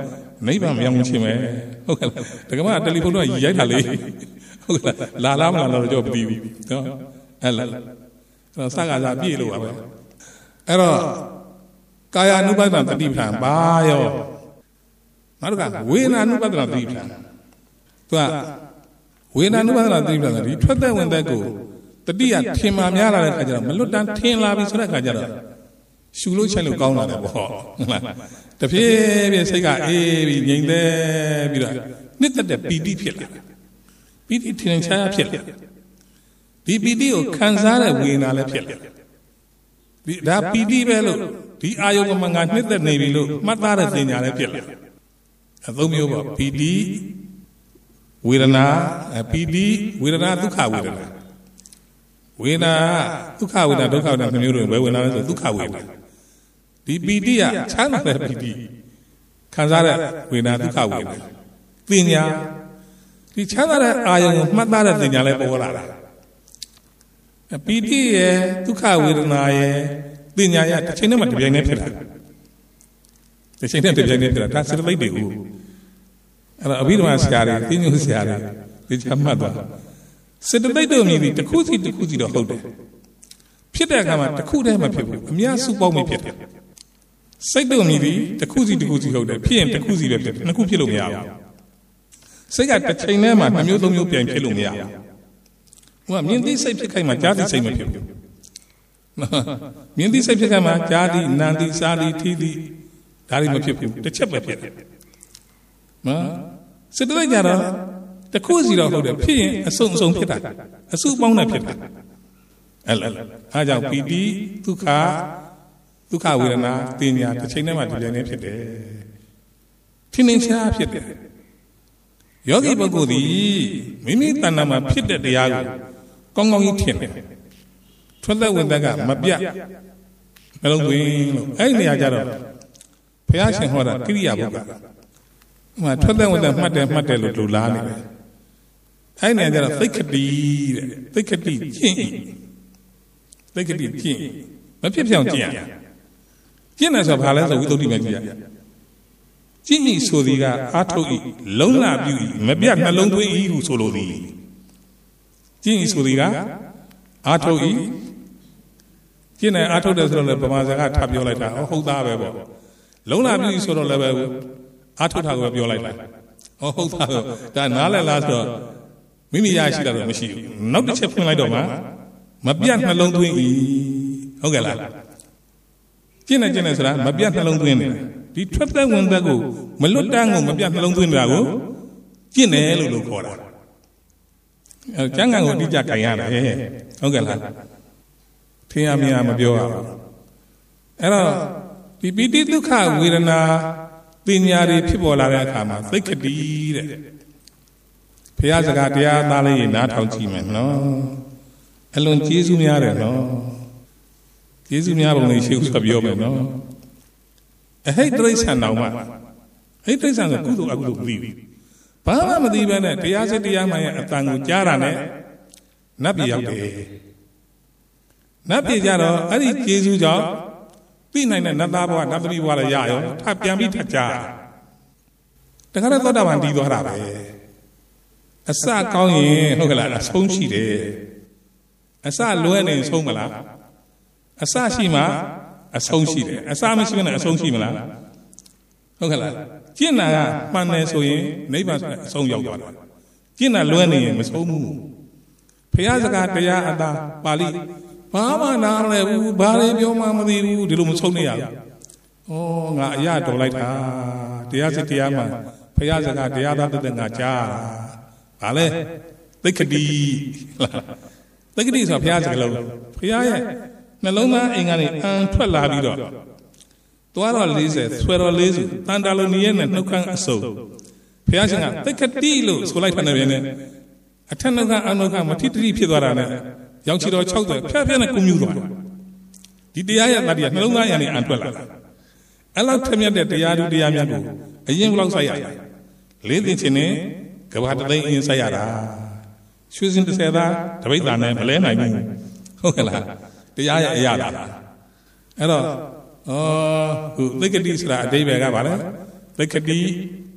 နိဗ္ဗာန်မြောင်ချင်မယ်ဟုတ်ကဲ့တကယ်မှတယ်လီဖုန်းတော့ရိုက်တာလေဟုတ်ကဲ့လာလားမလားတော့ကြောက်ပြီးပြီနော်အဲ့လားအဲ့စကားစားပြည့်လို့ပါပဲအဲ့တော့ကာယ ानु ပါဒနာတတိပဋ္ဌာန်ပါရောနောက်တစ်ခါဝေဒနာ ानु ပါဒနာတတိပဋ္ဌာန်သူကဝေဒနာ ानु ပါဒနာတတိပဋ္ဌာန်ဒီထွက်သက်ဝင်သက်ကိုတတိယထင်မှများလာတဲ့အခါကျတော့မလွတ်တမ်းထင်လာပြီဆိုတဲ့အခါကျတော့ရှူလို့ချက်လို့ကောင်းလာတယ်ပေါ့ဟုတ်လားတဖြည်းဖြည်းစိတ်ကအေးပြီးငြိမ်သက်ပြီးတော့နှစ်သက်တဲ့ပီတိဖြစ်လာပီတိထင်ရှားဖြစ်လာဒီပီတိကိုခံစားတဲ့ဝေဒနာလည်းဖြစ်လာဒီဒါပီတိပဲလို့ဒီအာယုံကမှငါနှစ်သက်နေပြီလို့မှတ်သားတဲ့သင်ညာလည်းဖြစ်လာအသုံးမျိုးပေါ့ပီတိဝေဒနာပီတိဝေဒနာဒုက္ခဝေဒနာဝေဒနာဒုက္ခဝေဒနာဒုက္ခဝေဒနာမျိုးတွေဘယ်ဝေဒနာလဲဆိုဒုက္ခဝေဒနာဒီပီတိကချမ်းသာတဲ့ပီတိခံစားတဲ့ဝေဒနာဒုက္ခဝေဒနာပညာဒီချမ်းသာတဲ့အာယုံကိုမှတ်သားတဲ့ပညာလည်းပေါ်လာတာပီတိရဲ့ဒုက္ခဝေဒနာရဲ့ပညာရဲ့တစ်ချိန်တည်းမှာတစ်ပြိုင်တည်းဖြစ်လာတစ်ချိန်တည်းတစ်ပြိုင်တည်းဖြစ်လာဒါစိတ္တလိတ်တွေဦးအဲ့တော့အဘိဓမ္မာဆရာတွေသိညွှန်ဆရာတွေဒီချမှတ်သွားစေတသိက်တို့မြည်ပြီးတစ်ခုစီတစ်ခုစီတော့ဟုတ်တယ်ဖြစ်တဲ့အခါမှာတစ်ခုတည်းမဖြစ်ဘူးအများစုပေါင်းပြီးဖြစ်တယ်စိတ်တို့မြည်ပြီးတစ်ခုစီတစ်ခုစီဟုတ်တယ်ဖြစ်ရင်တစ်ခုစီပဲဖြစ်တယ်နှစ်ခုဖြစ်လို့မရဘူးစိတ်ကတစ်ချိန်တည်းမှာနှစ်မျိုးသုံးမျိုးပြန်ဖြစ်လို့မရဘူးဟိုကမြင်သိစိတ်ဖြစ်ခိုင်းမှာကြားသိစိတ်မဖြစ်ဘူးမြင်သိစိတ်ဖြစ်ခိုင်းမှာကြားသိနာသိစားသိထိသိဒါတွေမဖြစ်ဘူးတစ်ချက်ပဲဖြစ်တယ်နော်စေတသိက်ကြတော့တခုစီတော့ဟုတ်တယ်ဖြစ်ရင်အစုံအစုံဖြစ်တာအစုပေါင်းနဲ့ဖြစ်တာအဲ့လိုအားကြောင့်ပီတိဒုက္ခဒုက္ခဝေဒနာပညာတစ်ချိန်တည်းမှာဒီလည်းနေဖြစ်တယ်ထင်ထင်ရှားဖြစ်တယ်ယောဂီပုဂ္ဂိုလ်သည်မိမိတဏ္ဍာမှာဖြစ်တဲ့တရားကိုကောင်းကောင်းကြီးထင်တယ်ထွက်သက်ဝင်သက်ကမပြတ်နှလုံးသွင်းလို့အဲ့ဒီနေရာကျတော့ဘုရားရှင်ဟောတာကိရိယာပုဂ္ဂိုလ်ဟိုထွက်သက်ဝင်သက်မှတ်တယ်မှတ်တယ်လို့လူလားနေတယ်အဲ့နေကြတော့သိက္ခတိတဲ့သိက္ခတိကျင့်ဤသိက္ခတိကျင့်မဖြစ်ပြောင်ကျင့်ရကျင့်တယ်ဆိုဘာလဲဆိုဝိသုဒ္ဓိမကြည့်ရကျင့်ဤဆိုသည်ကအာထုတ်ဤလုံးလာပြုဤမပြတ်နှလုံးသွင်းဤဟုဆိုလိုသည်ကျင့်ဤဆိုသည်ကအာထုတ်ဤကျင့်တယ်အာထုတ်တယ်ဆိုတော့လည်းဗမာစကားထပ်ပြောလိုက်တာဟုတ်သားပဲပေါ့လုံးလာပြုဤဆိုတော့လည်းပဲအာထုတ်တာကိုပြောလိုက်တာဟုတ်သားပဲဒါနားလည်လားဆိုတော့မိမိရရှိတာတော့မရှိဘူးနောက်တစ်ချက်ဖွင့်လိုက်တော့မှမပြတ်နှလုံးသွင်းဤဟုတ်ကဲ့လားကျင့်နေကျင့်နေဆိုတာမပြတ်နှလုံးသွင်းနေဒီထွက်သက်ဝင်သက်ကိုမလွတ်တမ်းကိုမပြတ်နှလုံးသွင်းနေတာကိုကျင့်တယ်လို့လို့ခေါ်တာအဲကျမ်းဂန်ကိုအတိအကျခိုင်ရတယ်ဟုတ်ကဲ့လားထင်ရမြင်ရမပြောရဘူးအဲ့တော့ဒီပိဋိဒုက္ခဝေဒနာပညာတွေဖြစ်ပေါ်လာတဲ့အခါမှာသိက္ခတိတဲ့ဘုရားစကားတရားသားလေးနားထောင်ကြည့်မယ်နော်အလွန်ကျေးဇူးများတယ်နော်ကျေးဇူးများပုံလေးရှိဦးဆိုပြောမယ်နော်အဟိတ်တိရစ္ဆာန်တော်မှာဟိတ်တိရစ္ဆာန်ဆိုကုသိုလ်အကုသိုလ်မသိဘူးဘာမှမသိဘဲနဲ့တရားစစ်တရားမှန်ရဲ့အတန်ကိုကြားတာနဲ့နတ်ပြည်ရောက်တယ်နတ်ပြည်ကြတော့အဲ့ဒီကျေးဇူးကြောင့်သိနိုင်တဲ့နတ်သားဘဝနတ်သမီးဘဝလည်းရရောထပ်ပြန်ပြီးထပ်ကြားတခါတော့သောတာပန်တည်သွားတာပဲအစကောင်းရင်ဟုတ်ကလားအဆုံးရှိတယ်အစလွဲနေဆုံးမလားအစရှိမှအဆုံးရှိတယ်အစမရှိနဲ့အဆုံးရှိမလားဟုတ်ကလားကျင့်တာကမှန်တယ်ဆိုရင်နိဗ္ဗာန်အဆုံးရောက်သွားတယ်ကျင့်တာလွဲနေရင်မဆုံးဘူးဘုရားစကားတရားအတာပါဠိဘာမှနားမလည်ဘူးဘာတွေပြောမှမသိဘူးဒီလိုမဆုံးနေရဘူးဩငါအရာတော်လိုက်တာတရားစစ်တရားမှဘုရားစကားတရားသားတဲ့ငါကြားဘာလဲသိက္ခတိသိက္ခတိဆိုဘုရားစကားလုံးဘုရားရဲ့နှလုံးသားအိမ်ကနေအံထွက်လာပြီးတော့သွားတော့၄၀ဆွဲတော့၄၀တန်တာလုံးကြီးရဲ့နှုတ်ခမ်းအစုံဘုရားရှင်ကသိက္ခတိလို့ဆိုလိုက်တဲ့နေနဲ့အထက်နှုတ်ခမ်းအနှုတ်ခမ်းမထိတိဖြစ်သွားတာနဲ့ရောင်ချီတော်၆၀ဖျက်ဖျက်နဲ့ကုမြူသွားဒီတရားရဲ့တတိယနှလုံးသားရံနေအံထွက်လာတာအဲ့လောက်ထက်မြက်တဲ့တရားသူတရားမြတ်ကိုအရင်ဘယ်လောက်ဆိုင်ရလဲလေးသိချင်းနဲ့ကဘာတသိန်းအရင်ဆိုင်ရတာရွှေစင်တစ်ဆယ်သားတပိတ်သားနဲ့မလဲနိုင်ဘူးဟုတ်ကဲ့လားတရားရဲ့အရာလားအဲ့တော့ဩခုသိက္ခတိဆိုတာအတိပ္ပယ်ကဘာလဲသိက္ခတိ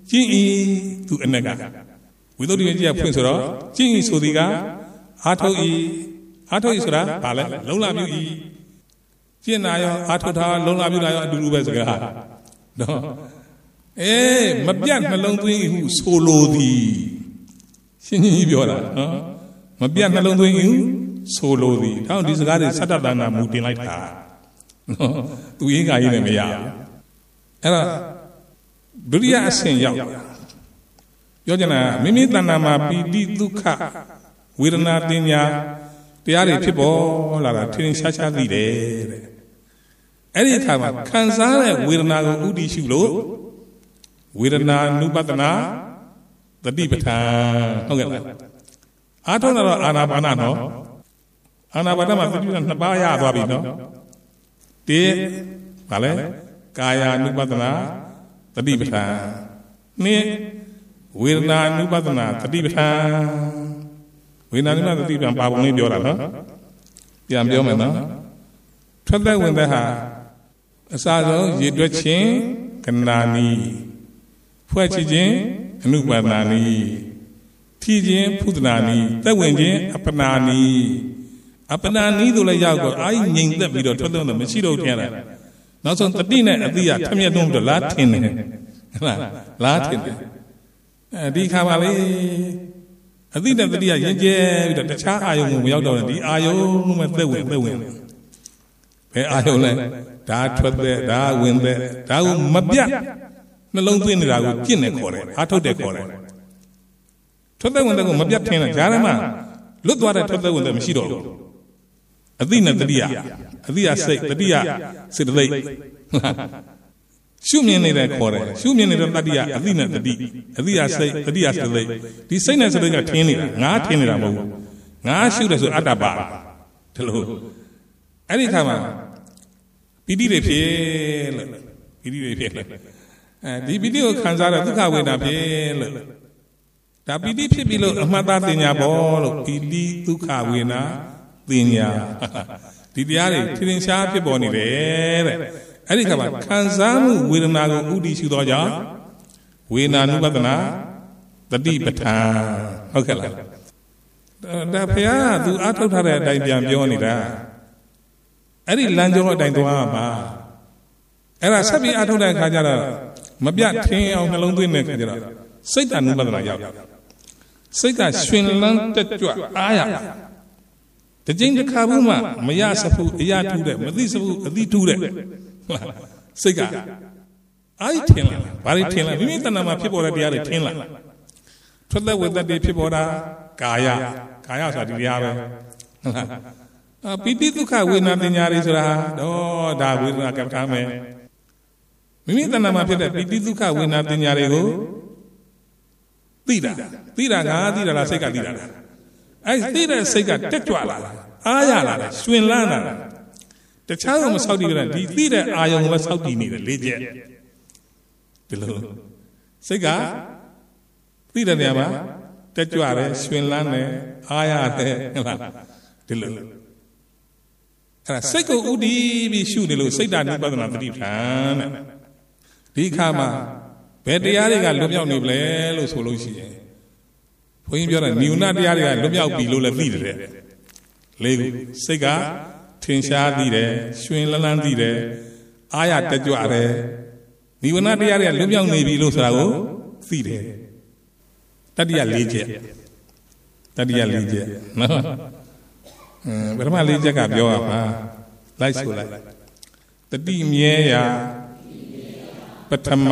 ကျင့်ဤသူအနက်ကဝိသုဒ္ဓိမကြီးကဖွင့်ဆိုတော့ကျင့်ဤဆိုသည်ကအာထုတ်ဤအာထုတ်ဤဆိုတာဘာလဲလုံလပြုဤကျင့်နာရောအာထုတ်တာလုံလပြုတာရောအတူတူပဲစကားနော်အေးမပြတ်နှလုံးသွင်းဟုဆိုလိုသည်ရှင်းရှင်းကြီးပြောတာနော်မပြတ်နှလုံးသွင်းဟုဆိုလိုသည်ဒါကြောင့်ဒီစကားတွေစတ္တတနာမူတင်လိုက်တာနော်သူရင်းကရေးလည်းမရဘူးအဲ့တော့ဒုတိယအဆင့်ရောက်ပြောချင်တာမိမိတဏ္ဍာမှာပီတိဒုက္ခဝေဒနာတင်ညာတရားတွေဖြစ်ပေါ်လာတာထင်ရှားရှားသိတယ်တဲ့အဲ့ဒီအခါမှာခံစားတဲ့ဝေဒနာကိုဥတည်ရှုလို့ဝေဒနာနုပတနာတတိပဋ္ဌာန်ဟုတ်ကဲ့လားအာထုံးတော့အာနာပါနနော်အာနာပါနမှာတတိပဋ္ဌာန်နှစ်ပါးရသွားပြီနော်ဒီဗာလဲကာယ ानु ပတနာတတိပဋ္ဌာန်နှစ်ဝေဒနာ ानु ပတနာတတိပဋ္ဌာန်ဝေဒနာ ानु တတိပဋ္ဌာန်ပါပုံလေးပြောတာနော်ပြန်ပြောမယ်နော်ထွက်သက်ဝင်သက်ဟာအစဆုံးရေတွက်ခြင်းကနာနီဖွဲ့ချခြင်းအနုပါဒနာနီထီခြင်းဖုဒနာနီသက်ဝင်ခြင်းအပနာနီအပနာနီတို့လည်းရောက်တော့အာယငြိမ်သက်ပြီးတော့ထွက်သက်တော့မရှိတော့ထင်တယ်နောက်ဆုံးတတိနဲ့အတိယထမျက်တွန်းပြီးတော့လားထင်တယ်ဟုတ်လားလားထင်တယ်အဲဒီခါပါလေအတိနဲ့တတိယရင်ကျဲပြီးတော့တခြားအာယုံကိုမရောက်တော့ဒီအာယုံမဲ့သက်ဝင်သက်ဝင်ဘယ်အာယုံလဲဒါထွက်သက်ဒါဝင်သက်ဒါကိုမပြတ်နှလုံးသွင်းနေတာကိုကျင့်နေခေါ်တယ်အားထုတ်တယ်ခေါ်တယ်ထွက်သက်ဝင်သက်ကိုမပြတ်ထင်တယ်ဂျာရမလွတ်သွားတဲ့ထွက်သက်ဝင်သက်မရှိတော့ဘူးအတိနဲ့တတိယအတိယစိတ်တတိယစေတသိက်ရှုမြင်နေတဲ့ခေါ်တယ်ရှုမြင်နေတဲ့တတိယအတိနဲ့တတိအတိယစိတ်တတိယစေတသိက်ဒီစိတ်နဲ့စေတသိက်ကထင်းနေတာငါထင်းနေတာမဟုတ်ဘူးငါရှုတယ်ဆိုအတ္တပါဒီလိုအဲ့ဒီခါမှာပီတိတွေဖြစ်လို့ပီတိတွေဖြစ်လို့အဲဒီပီတိကိုခံစားတဲ့ဒုက္ခဝေဒနာဖြစ်လို့ဒါပီတိဖြစ်ပြီလို့အမှတ်သားတင်ညာပေါ်လို့ပီတိဒုက္ခဝေဒနာတင်ညာဒီတရားတွေထင်ထင်ရှားဖြစ်ပေါ်နေတယ်တဲ့အဲ့ဒီခါမှာခံစားမှုဝေဒနာကိုဥတည်ရှုသောကြောင့်ဝေဒနာနုပဒနာတတိပဋ္ဌာန်ဟုတ်ကဲ့လားဒါဖေကသူအားထုတ်ထားတဲ့အတိုင်းပြန်ပြောနေတာအဲ့ဒီလမ်းကြောင်းအတိုင်းသွားမှာအဲ့ဒါဆက်ပြီးအားထုတ်တဲ့အခါကျတော့မပြတ်ထင်းအောင်နှလုံးသွင်းတဲ့အခါကျတော့စိတ်တ ानु ပဒနာရောက်စိတ်ကရှင်လန်းတက်ကြွအားရတကြိမ်တစ်ခါဘူးမှမရစဖူအရာထူးတဲ့မသိစဖူအသိထူးတဲ့စိတ်ကအာရထင်လာဘာတွေထင်လာမိမိတဏ္ဍာမှာဖြစ်ပေါ်တဲ့တရားတွေထင်လာထွက်သက်ဝေသက်တွေဖြစ်ပေါ်တာကာယကာယဆိုတာဒီတရားပဲဟုတ်လားအပိတိဒုက္ခဝေဒနာပညာတွေဆိုတာတော့ဒါဝေဒနာကပ္ပထားမယ်မိမိတဏ္ဍာမှာဖြစ်တဲ့ပိတိဒုက္ခဝေဒနာပညာတွေကိုသိတာသိတာငါသိတာလားစိတ်ကသိတာလားအဲ့သိတဲ့စိတ်ကတက်ကြွလာတာအားရလာတယ်ရှင်လန်းလာတာတခြားတော့မဆောက်တည်ကြတာဒီသိတဲ့အာယုံပဲဆောက်တည်နေတယ်လေးချက်ဒီလိုစိတ်ကသိတဲ့နေရာမှာတက်ကြွတယ်ရှင်လန်းတယ်အားရတယ်ဟုတ်လားဒီလိုအဲ့ဒါစိတ်ကိုဥတည်ပြီးရှုနေလို့စိတ်ဓာတ်နိပဒနာတတိပဋ္ဌာန်တဲ့ဒီခါမှာဘယ်တရားတွေကလွတ်မြောက်နေပလဲလို့ဆိုလို့ရှိရင်ဘုန်းကြီးပြောတာနိဝရဏတရားတွေကလွတ်မြောက်ပြီလို့လည်းသိတယ်လေးခုစိတ်ကထင်ရှားသိတယ်ရှင်လန်းလန်းသိတယ်အားရတက်ကြွတယ်နိဝရဏတရားတွေကလွတ်မြောက်နေပြီလို့ဆိုတာကိုသိတယ်တတိယလေးချက်တတိယလေးချက်နော်အင်းပထမလေးချက်ကပြောရမှာလိုက်ဆိုလိုက်တတိမြဲရာပထမ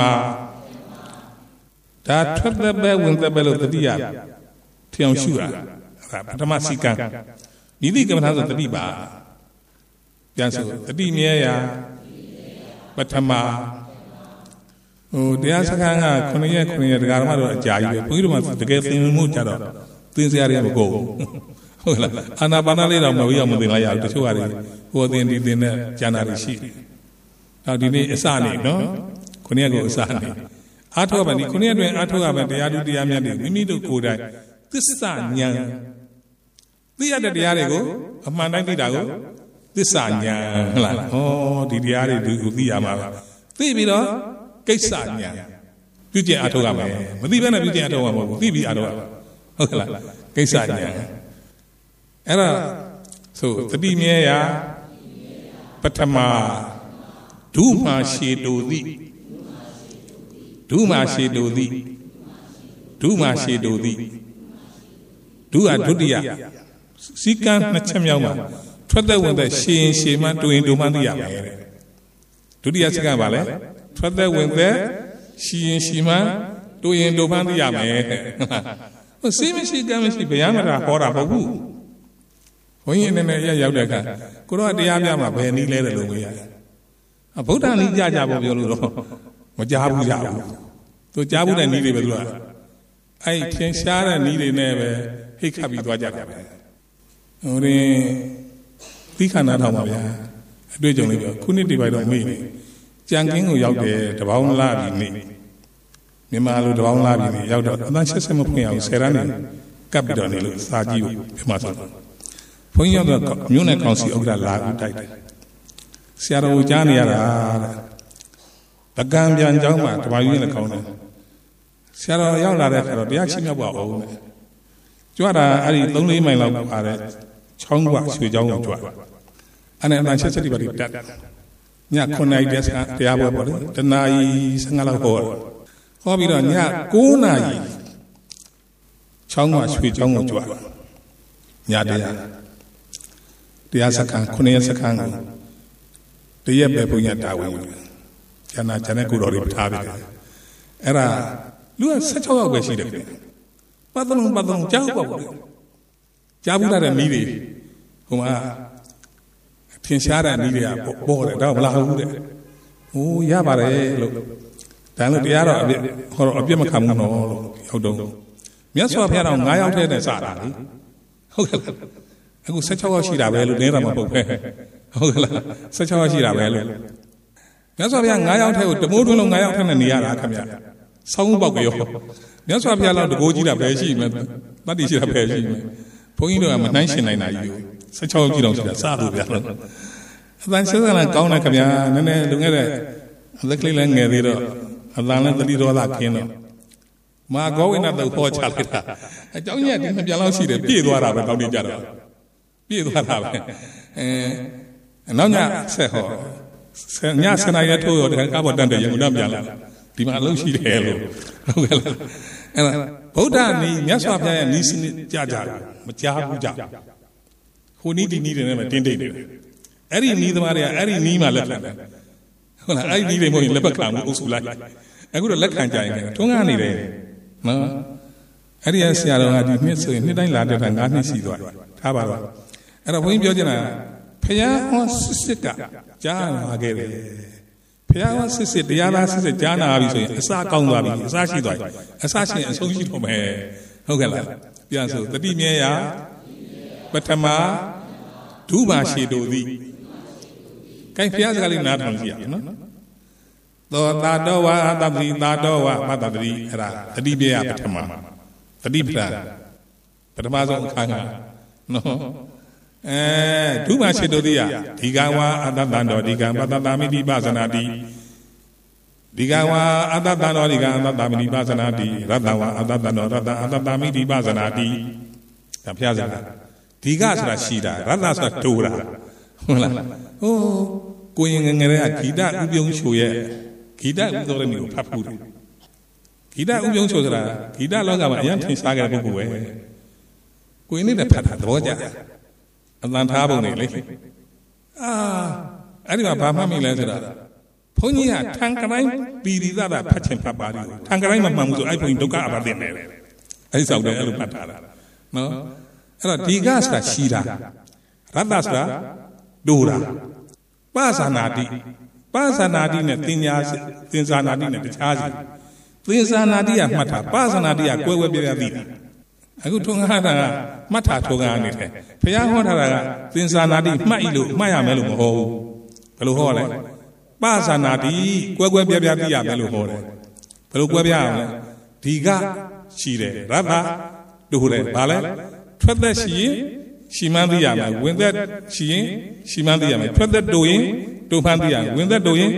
ဒါထွက်သက်ပဲဝင်သက်ပဲလို့တတိယထင်အောင်ရှုတာဒါပထမစီကံမိတိကမ္မထာဆိုတတိပါပြန်ဆိုတတိမြဲရာပထမဟိုတရားစခန်းကခုနှစ်ရက်ခုနှစ်ရက်တရားဓမ္မတော့အကြာကြီးပဲဘုန်းကြီးတို့ကတကယ်သင်မှုကြတော့သင်စရာတွေမကုန်ဘူးဟုတ်လားအာနာပါနလေးတော့မဝိရမသိလိုက်ရဘူးတချို့ကတွေဟိုသင်ဒီသင်နဲ့ကျန်တာတွေရှိတယ်။နောက်ဒီနေ့အစနေနော်ခုနှစ်ရက်ကိုအစနေအားထုတ်ပါဒီခုနှစ်ရက်တွင်အားထုတ်ရမယ်တရားသူတရားမြတ်တွေမိမိတို့ကိုယ်တိုင်သစ္စာဉာဏ်သိရတဲ့တရားတွေကိုအမှန်တိုင်းသိတာကိုသစ္စာဉာဏ်ဟုတ်လား။ဩဒီတရားတွေဒီကိုသိရမှာပါ။သိပြီးတော့ကိစ္စဉာဏ်ပြုကျင့်အထောက်ရမယ်မသိဘဲနဲ့ပြုကျင့်အထောက်ရမှာမဟုတ်ဘူးသိပြီးအထောက်ရဟုတ်ကလားကိစ္စညာအဲ့ဒါဆိုတတိမြဲရာပထမဒုမာရှိတူသည်ဒုမာရှိတူသည်ဒုမာရှိတူသည်ဒုဟာဒုတိယစီကံနှစ်ချက်မြောက်မှာထွက်သက်ဝင်သက်ရှင်ရင်ရှင်မှတူရင်တူမှသိရမယ်တဲ့ဒုတိယစီကံပါလေထွက်သက်ဝင်သက်ရှင်ရင်ရှင်မှတူရင်တူမှသိရမယ်ဟိုစိမရှိကံမရှိဘုရားမတာဟောတာမဟုတ်ဘူးဘုန်းကြီးအနေနဲ့ရရောက်တဲ့အခါကိုတော့တရားပြမှာဘယ်နည်းလဲတယ်လို့မေးရတယ်အဗုဒ္ဓနည်းကြကြဖို့ပြောလို့တော့မကြားဘူးကြဘူးသူကြားဘူးတဲ့နည်းတွေပဲသူကအဲ့ထင်ရှားတဲ့နည်းတွေနဲ့ပဲဟိတ်ခတ်ပြီးသွားကြတာပဲဟိုရင်သီခဏထောင်ပါဗျာအတွေ့အကြုံလေးပြောခုနှစ်ဒီပိုက်တော့မေ့နေကြံကင်းကိုရောက်တယ်တပေါင်းလာပြီနေမြန်မာလိုတပေါင်းလာပြီနေရောက်တော့အသန်းရှစ်ဆယ်မဖွင့်အောင်ဆယ်ရမ်းနေကပ်ပြီးတော့နေလို့စာကြည့်ဖို့ပြမဆိုတော့ဘုန်းကြီးရောက်တော့မြို့နယ်ကောင်စီဥက္ကဋ္ဌလာဦးတိုက်တယ်ဆရာတော်ကိုကြားနေရတာတဲ့ပကံပြန်เจ้าမှာဓမ္မယူနဲ့ကောင်းတယ်ဆရာတော်ရောက်လာတဲ့အခါတော့တရားချင်းမြောက်ပါအောင်တဲ့ကြွတာအဲ့ဒီသုံးလေးမိုင်လောက်ပါတဲ့ချောင်းကရွှေချောင်းကိုကြွအဲ့နဲ့အမှန်ချက်ချက်တွေပါတက်ညခုနှစ်နာရီတရားပွဲပေါ့လေတနာရီဆယ်ငါးလောက်ဟောဟောပြီးတော့ညကိုးနာရီချောင်းကရွှေချောင်းကိုကြွညတရားတရားစခန်းခုနှစ်ရက်စခန်းကိုတရက်ပဲဘုရားတာဝန်ယူတယ်ကျန်တာကျန်တဲ့ကိုတော်တွေထားပြီးတယ်အဲ့ဒါလူကဆယ်ခြောက်ယောက်ပဲရှိတယ်ပတ်သုံးပတ်သုံးကြားပေါ့ဗျာကြားဘူးတဲ့မိတွေဟိုမှာထင်ရှားတဲ့မိတွေကပေါ်တယ်တော့မလာဘူးတဲ့ဟိုရပါတယ်လို့ဒါလို့တရားတော့အပြစ်ဟောတော့အပြစ်မခံဘူးနော်လို့ရောက်တော့မြတ်စွာဘုရားတော်၅ယောက်တည်းနဲ့စတာလေဟုတ်ကဲ့အခုဆယ်ခြောက်ယောက်ရှိတာပဲလို့နေတာမဟုတ်ပဲဟုတ်ကဲ့လားဆယ်ခြောက်ယောက်ရှိတာပဲလို့မြတ်စွာဘုရား၅ယောက်ထဲကိုတမိုးတွင်းလုံး၅ယောက်ထဲနဲ့နေရတာခင်ဗျဆောင်းပေါက်ကြောမြတ်စွာဘုရားလောက်တကိုးကြီးတာပဲရှိမယ်တတ္တိရှိတာပဲရှိမယ်ဘုန်းကြီးတို့ကမနှိုင်းရှင်နိုင်တာကြီးဆယ်ခြောက်ယောက်ကြီးတော့ရှိတာစလို့ဗျာလို့အတန်ဆက်ဆက်ကောင်းတယ်ခင်ဗျာနည်းနည်းလူငယ်တဲ့အသက်ကလေးလည်းငယ်သေးတော့အတန်လည်းတတိရောသာခင်းတော့မာဂောဝိနတုတ်ဟောချလိုက်တာအကြောင်းကြီးကဒီနှစ်ပြန်လောက်ရှိတယ်ပြည့်သွားတာပဲတောင်းတကြတော့ပြည့်သွားတာပဲအဲနောက်ညဆက်ဟောညဆယ်နာရီထိုးရောတခါကားပေါ်တန်းတယ်ရငုံတော့ပြန်လာဒီမှာအလုပ်ရှိတယ်လို့ဟုတ်ကဲ့လားအဲ့ဒါဗုဒ္ဓနီးမြတ်စွာဘုရားရဲ့နီးစနစ်ကြကြမကြားဘူးကြဟိုနီးဒီနီးတွေနဲ့မှတင်းတိတ်တယ်အဲ့ဒီနီးသမားတွေကအဲ့ဒီနီးမှလက်ခံတယ်ဟုတ်လားအဲ့ဒီနီးတွေမဟုတ်ရင်လက်ပတ်ခံမှုအုပ်စုလိုက်အခုတော့လက်ခံကြရင်ထွန်းကားနေတယ်နော်အဲ့ဒီဆရာတော်ကဒီနှစ်ဆိုရင်နှစ်တိုင်းလာတဲ့တာ၅နှစ်ရှိသွားထားပါတော့အဲ့တော့ဘုန်းကြီးပြောချင်တာဖျားဟောစစ်စစ်ကကြားလာခဲ့တယ်ဖျားဟောစစ်စစ်တရားသားစစ်စစ်ကြားနာပြီဆိုရင်အစကောင်းသွားပြီအစရှိသွားပြီအစရှိရင်အဆုံးရှိတော့မယ်ဟုတ်ကဲ့လားပြန်ဆိုတတိမြဲရာပထမဒုပါရှိတို့သည်ကိုင်ဖျားစကားလေးနားထောင်ကြည့်ရအောင်နော်သောတာတော်ဝါသတိတာတော်ဝါမတတိအဲ့ဒါတတိမြဲရာပထမတတိပ္ပံပထမဆုံးအခါကနော်အဲဒုမာရှိတုတိယဒီကဝါအတ္တတံတော်ဒီကံပတ္တတာမိတိပသနာတိဒီကဝါအတ္တတံတော်ဒီကံအတ္တတာမိတိပသနာတိရတ္တဝါအတ္တတံတော်ရတ္တအတ္တတာမိတိပသနာတိဒါဖျားစကားဒီကဆိုတာရှိတာရတ္တဆိုတာတိုးတာဟုတ်လားဟိုကိုရင်ငငယ်တဲ့ဂီတဥပြုံးချိုရဲ့ဂီတဥသောတဲ့မျိုးဖတ်ဖို့တယ်ဂီတဥပြုံးချိုဆိုတာဂီတလောကမှာအရင်ထင်ရှားခဲ့တဲ့ပုဂ္ဂိုလ်ပဲကိုရင်နဲ့ဖတ်တာသဘောကျအတန်ထားပုံနေလေအာအဲ့ဒီမှာဘာမှမမိလဲဆိုတာဘုန်းကြီးကထံကတိုင်းပီရိသတာဖတ်ချင်ဖတ်ပါလိမ့်ထံကတိုင်းမမှန်ဘူးဆိုအဲ့ဘုန်းကြီးဒုက္ခအပါတင်တယ်အဲ့ဒီစောက်တယ်အဲ့လိုဖတ်ထားတာနော်အဲ့တော့ဒီကဆိုတာရှိတာရတ္တဆိုတာဒိုတာပသနာတိပသနာတိနဲ့သင်ညာသင်္ဇာနာတိနဲ့တခြားစီသင်္ဇာနာတိကမှတ်တာပသနာတိကကွဲကွဲပြားပြားသိတာအခုထုံကားတာကမှတ်တာထုံကားနေတယ်ဘုရားဟောထားတာကသင်္ဇာနာတိမှတ်ဤလို့မှတ်ရမယ်လို့မဟောဘူးဘယ်လိုဟောလဲပသနာတိကွဲကွဲပြားပြားသိရမယ်လို့ဟောတယ်ဘယ်လိုကွဲပြားရမလဲဒီကရှိတယ်ရတ္တတို့တယ်ဘာလဲထွက်သက်ရှိရင်ရှိမှန်းသိရမယ်ဝင်သက်ရှိရင်ရှိမှန်းသိရမယ်ထွက်သက်တို့ရင်တို့မှန်းသိရမယ်ဝင်သက်တို့ရင်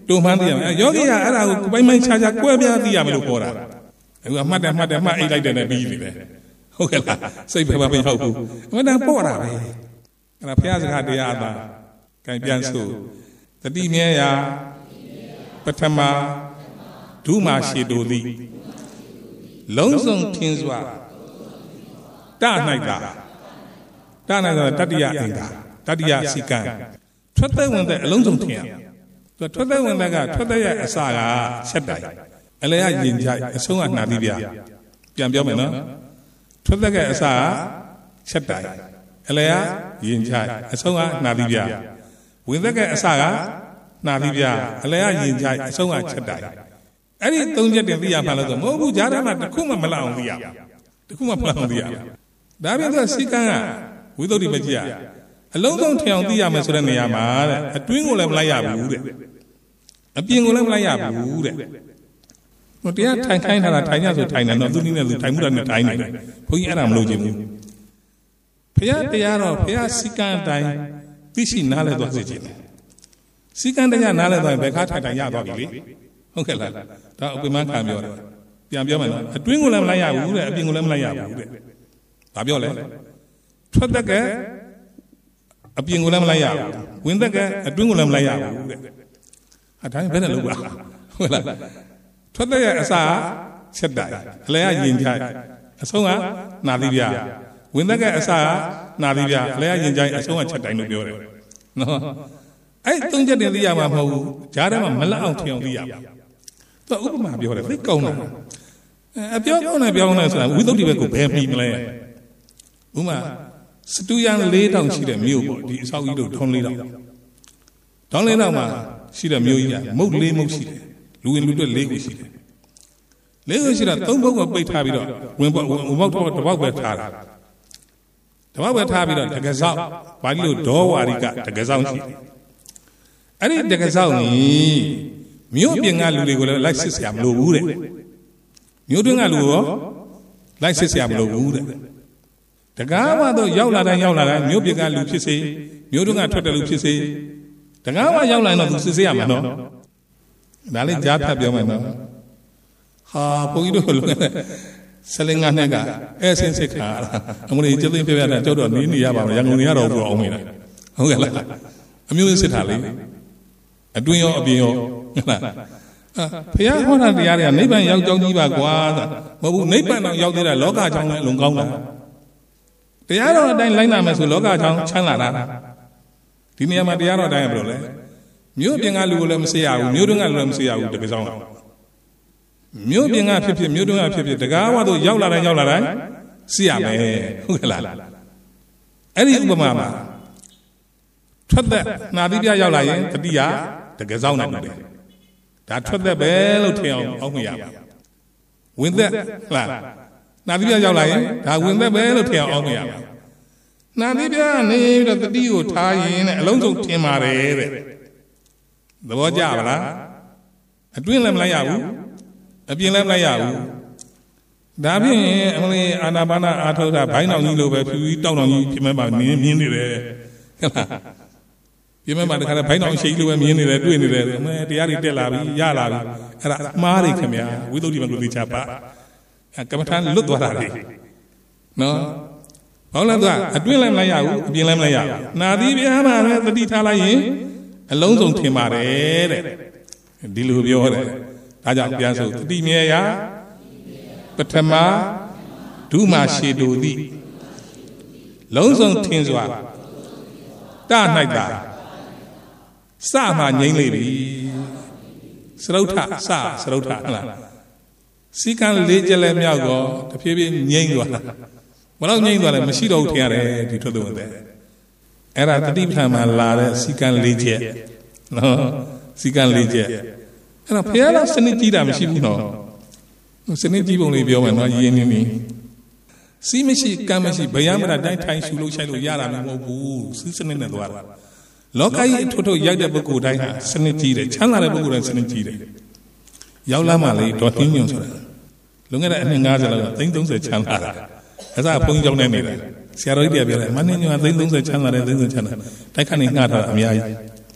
တုံမှန်းသိရမယ်ယောဂီကအဲ့ဒါကိုပိုင်းပိုင်းခြားခြားကွဲပြားသိရမယ်လို့ခေါ်တာအခုအမှတ်တယ်မှတ်တယ်မှတ်အိတ်လိုက်တယ်နဲ့ပြီးပြီပဲဟုတ်ကဲ့လားစိတ်ပဲမပြောက်ဘူးအမှန်တန်ပေါ့တာပဲအဲ့ဒါဘုရားစကားတရားအသာကံပြန်ဆိုတတိမြဲရာပထမဒုမာရှိတူသည်လုံးစုံထင်းစွာတ၌တာတ၌တာတတိယအင်္ဂါတတိယစီကံထွက်သက်ဝင်သက်အလုံးစုံထင်းရထွက်သက်ဝင်သက်ကထွက်သက်ရဲ့အစကချက်တိုင်အလယ်ကရင်ကြိုက်အဆုံးကနှာသီးပြပြန်ပြောမယ်နော်ထွက်သက်ကအစကချက်တိုင်အလယ်ကရင်ကြိုက်အဆုံးကနှာသီးပြဝင်သက်ကအစကနှာသီးပြအလယ်ကရင်ကြိုက်အဆုံးကချက်တိုင်အဲ့ဒီသုံးချက်တင်သိရမှလို့ဆိုမဟုတ်ဘူးကြားထဲမှာတစ်ခုမှမလောက်အောင်သိရတစ်ခုမှမလောက်အောင်သိရဒါပြင်သူစီကံကဝိသုဒ္ဓိမကြီးအလုံးစုံထင်အောင်သိရမယ်ဆိုတဲ့နေရာမှာတဲ့အတွင်းကိုလည်းမလိုက်ရဘူးတဲ့အပြင်ကိုလည်းမလိုက်ရဘူးတဲ့ဟိုတရားထိုင်ခိုင်းထားတာထိုင်ရဆိုထိုင်တယ်နော်သူနည်းနဲ့သူထိုင်မှုတာနဲ့ထိုင်နေတယ်ဘုန်းကြီးအဲ့ဒါမလုပ်ချင်ဘူးဘုရားတရားတော့ဘုရားစီကံအတိုင်းသိရှိနားလဲသွားစေချင်တယ်စီကံတရားနားလဲသွားရင်ဘယ်ခါထိုင်ထိုင်ရသွားပြီလေဟုတ်ကဲ့လားဒါအပိမခံပြောတယ်ပြန်ပြောမယ်နော်အတွင်းကိုလည်းမလိုက်ရဘူးတဲ့အပြင်ကိုလည်းမလိုက်ရဘူးတဲ့ဘာပြောလဲထွက်သက်ကအပြင်ကိုလည်းမလိုက်ရဘူးဝင်သက်ကအအတွင်းကိုလည်းမလိုက်ရဘူးတဲ့ဟာဒါဘယ်နဲ့လုပ်ပါဟုတ်လားထွက်သက်ရဲ့အစာချက်တိုင်အလဲကရင်ကြိုက်အဆုံးကနာသီးပြဝင်သက်ကအစာကနာသီးပြအလဲကရင်ကြိုက်အဆုံးကချက်တိုင်လို့ပြောတယ်နော်အဲ့သုံးချက်တင်သိရမှာမဟုတ်ဘူးဂျားထဲမှာမလက်အောင်ထင်အောင်သိရမှာသူဥပမာပြောတယ်သိကောင်းတာအပြောကောင်းတယ်ပြောင်းတယ်ဆိုတာဝိသုဒ္ဓိဘက်ကိုဘယ်မှီမလဲဥမာစတူယန်လေးတောင်ရှိတဲ့မြို့ပေါ့ဒီအဆောက်အဦတို့ထုံးလေးတောင်ထုံးလေးတောင်မှာရှိတဲ့မြို့ကြီးကမုတ်လေးမုတ်ရှိတယ်လူဝင်လူတွေ့လေးခုရှိတယ်လေးခုရှိတာသုံးဘုတ်ကိုပိတ်ထားပြီးတော့ဝင်ပေါ့ဝင်ပေါက်တော့တစ်ပေါက်ပဲထားတာတစ်ပေါက်ပဲထားပြီးတော့တကစောက်ဘာလို့ဒေါဝါရိကတကစောက်ရှိတယ်အဲ့ဒီတကစောက်ကြီးမြို့ပြင်ကလူတွေကိုလည်းလိုက်စစ်ဆရာမလိုဘူးတဲ့မြို့တွင်းကလူရောလိုက်စစ်ဆရာမလိုဘူးတဲ့တကားမှတော့ရောက်လာတိုင်းရောက်လာတိုင်းမြို့ပြင်ကလူဖြစ်စေမြို့တွင်းကထွက်တဲ့လူဖြစ်စေတကားမှရောက်လာရင်တော့သူစစ်ဆေးရမှာနော်ဒါလေးကြားဖြတ်ပြောမယ်နော်ဟာဘုန်းကြီးတို့လုံခဲ့ဆလင်ငါနဲ့ကအဲဆင်းစစ်ခါအမလေးကျသိပြပြတာကြောက်တော့နင်းနေရပါမယ်ရန်ကုန်နေရတော့ဘူးအောင်မေးတာဟုတ်ကဲ့လားအမျိုးစစ်တာလေအတွင်းရောအပြင်ရောဟုတ်လားဘုရားဟောတာတရားတွေကနိဗ္ဗာန်ရောက်ကြောင်းကြီးပါကွာမဟုတ်ဘူးနိဗ္ဗာန်တော့ရောက်သေးတာလောကကြောင်းလည်းလုံကောင်းတာတရားတော်အတိုင်းလိုက်နာမယ်ဆိုလောကကြောင်းချမ်းသာတာဒီနေရာမှာတရားတော်အတိုင်းဘယ်လိုလဲမြို့ပြင်ကလူကိုလည်းမစေရဘူးမြို့တွင်းကလူလည်းမစေရဘူးတကယ်ဆောင်မြို့ပြင်ကဖြစ်ဖြစ်မြို့တွင်းကဖြစ်ဖြစ်တကားဝါတို့ရောက်လာတိုင်းရောက်လာတိုင်းစေရမယ်ဟုတ်ကဲ့လားအဲ့ဒီဥပမာမှာထွက်သက်နာသီးပြရောက်လာရင်တတိယတကယ်ဆောင်နိုင်တယ်ဒါထွက်သက်ပဲလို့ထင်အောင်အောက်မရပါဝင်သက်လားနာသီးပြရောက်လာရင်ဒါဝင်သက်ပဲလို့ထင်အောင်အောက်မရပါနာသီးပြနေပြီးတော့တတိကိုထားရင်တဲ့အလုံးစုံထင်ပါတယ်တဲ့သဘောကျပါလားအတွင်းလည်းမလိုက်ရဘူးအပြင်လည်းမလိုက်ရဘူးဒါဖြင့်အမလေးအာနာပါနအာထုတ်တာဘိုင်းတော်ကြီးလိုပဲဖြူကြီးတောက်တော်ကြီးပြင်မဲ့ပါနင်းမြင်းနေတယ်ဟုတ်လားပြင်မဲ့ပါတခါတော့ဘိုင်းတော်ရှိလိုပဲမြင်းနေတယ်တွေ့နေတယ်အမဲတရားတွေတက်လာပြီရလာပြီအဲ့ဒါအမားတွေခင်ဗျာဝိသုဒ္ဓိမကိုသိချပါကမ္မထာလွတ်သွားတာလေနော်ဘာလို့လဲသူကအတွင်းလည်းမလိုက်ရဘူးအပြင်လည်းမလိုက်ရဘူးနာသီးပြားမှာလည်းတတိထားလိုက်ရင်အလုံးစုံထင်ပါတယ်တဲ့ဒီလိုပြောတယ်ဒါကြောင့်ပြန်ဆိုတတိမြဲရာပထမဒုမာရှိတူသည်လုံးစုံထင်စွာတ၌တာစမှငိမ့်လေပြီစရုထစစရုထဟုတ်လားစီကံလေးချက်လဲမြောက်တော့တဖြည်းဖြည်းငိမ့်သွားတာဘယ်တော့ငိမ့်သွားလဲမရှိတော့ဘူးထင်ရတယ်ဒီထွက်လို့တဲ့အဲ့ဒါတတိပဋ္ဌာန်မှာလာတဲ့စီကံလေးချက်နော်စီကံလေးချက်အဲ့တော့ဘုရားကစနစ်ကြီးတာမရှိဘူးနော်စနစ်ကြီးပုံလေးပြောမယ်နော်ရင်းနေနေစီးမရှိကံမရှိဘယံမရတိုင်းထိုင်ရှူလို့ရှိုက်လို့ရတာမဟုတ်ဘူးစီးစနစ်နဲ့သွားတာလောကကြီးအထွတ်ထွတ်ရိုက်တဲ့ပုဂ္ဂိုလ်တိုင်းဟာစနစ်ကြီးတယ်ချမ်းသာတဲ့ပုဂ္ဂိုလ်တိုင်းစနစ်ကြီးတယ်ရောက်လာမှလေဒေါ်သင်းညွန့်ဆိုတာလွန်ခဲ့တဲ့အနှစ်၅၀လောက်ကသိန်း၃၀ချမ်းသာတာအဲ့ဒါဘုန်းကြီးကြောင့်နေနေတာဆရာတော်ကြီးတရားပြောတယ်မင်းညွန့်ကသိန်း၃၀ချမ်းသာတယ်သိန်း၃၀ချမ်းသာတိုက်ခဏနေငှားထားတာအများကြီးဟို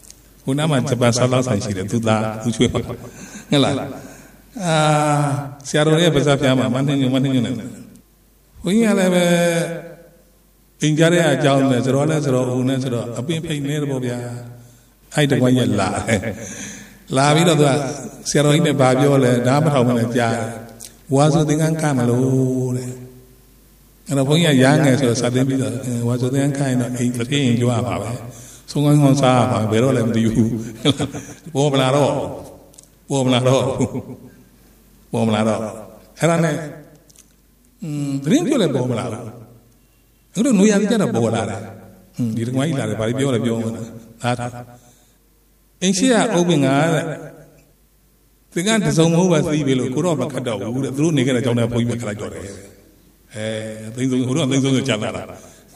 ခုနမှဂျပန်ဆောက်လောက်ဆိုင်ရှိတယ်သူသားသူချွေးပါဟုတ်လားအာဆရာတော်ရဲ့ပါဇက်ပြားမှာမနှင်းညမနှင်းညနဲ့ဘုန်းကြီးကလည်းပဲအင်ကြတဲ့အကြောင်းနဲ့ဆိုတော့လဲဆိုတော့ဦးနဲ့ဆိုတော့အပင်ဖိတ်နေတယ်ပေါ့ဗျာအဲ့တကွန်းရဲ့လာလာပြီးတော့သူကဆရာတော်ကြီးနဲ့ဗာပြောလဲဓာတ်မထောင်မနဲ့ကြားဝါဆိုသင်္ကန်းကမလို့တဲ့အဲ့တော့ဘုန်းကြီးကရားငယ်ဆိုတော့စာသိပြီးတော့ဝါဆိုသင်္ကန်းခိုင်းတော့အိမ်တစ်ထင်းကြွားပါပဲဆုံးကောင်းကောင်းစားပါဘယ်တော့လဲမသိဘူးပေါ်မလာတော့ပေါ်မလာတော့ပေါ်မလာတော့အဲ့ဒါနဲ့อืมသတင်းပြောလဲပေါ်မလာဘူးအဲ့တော့နွေရကြတော့ပေါ်လာတယ်อืมဒီတကွာကြီးလာတယ်ဘာပြောလဲပြောမှာဒါအင်းရှိကအုပ်ပင်ကတဲ့သင်္ကန်းတစုံမဟုတ်ပါသိပြီလို့ကိုတော့မခတ်တော့ဘူးတဲ့သူတို့နေခဲ့တဲ့အကြောင်းနဲ့ဘုန်းကြီးမခလိုက်တော့တယ်အဲသိန်းဆုံးဟိုတော့သိန်းဆုံးဆိုကြာလာတာ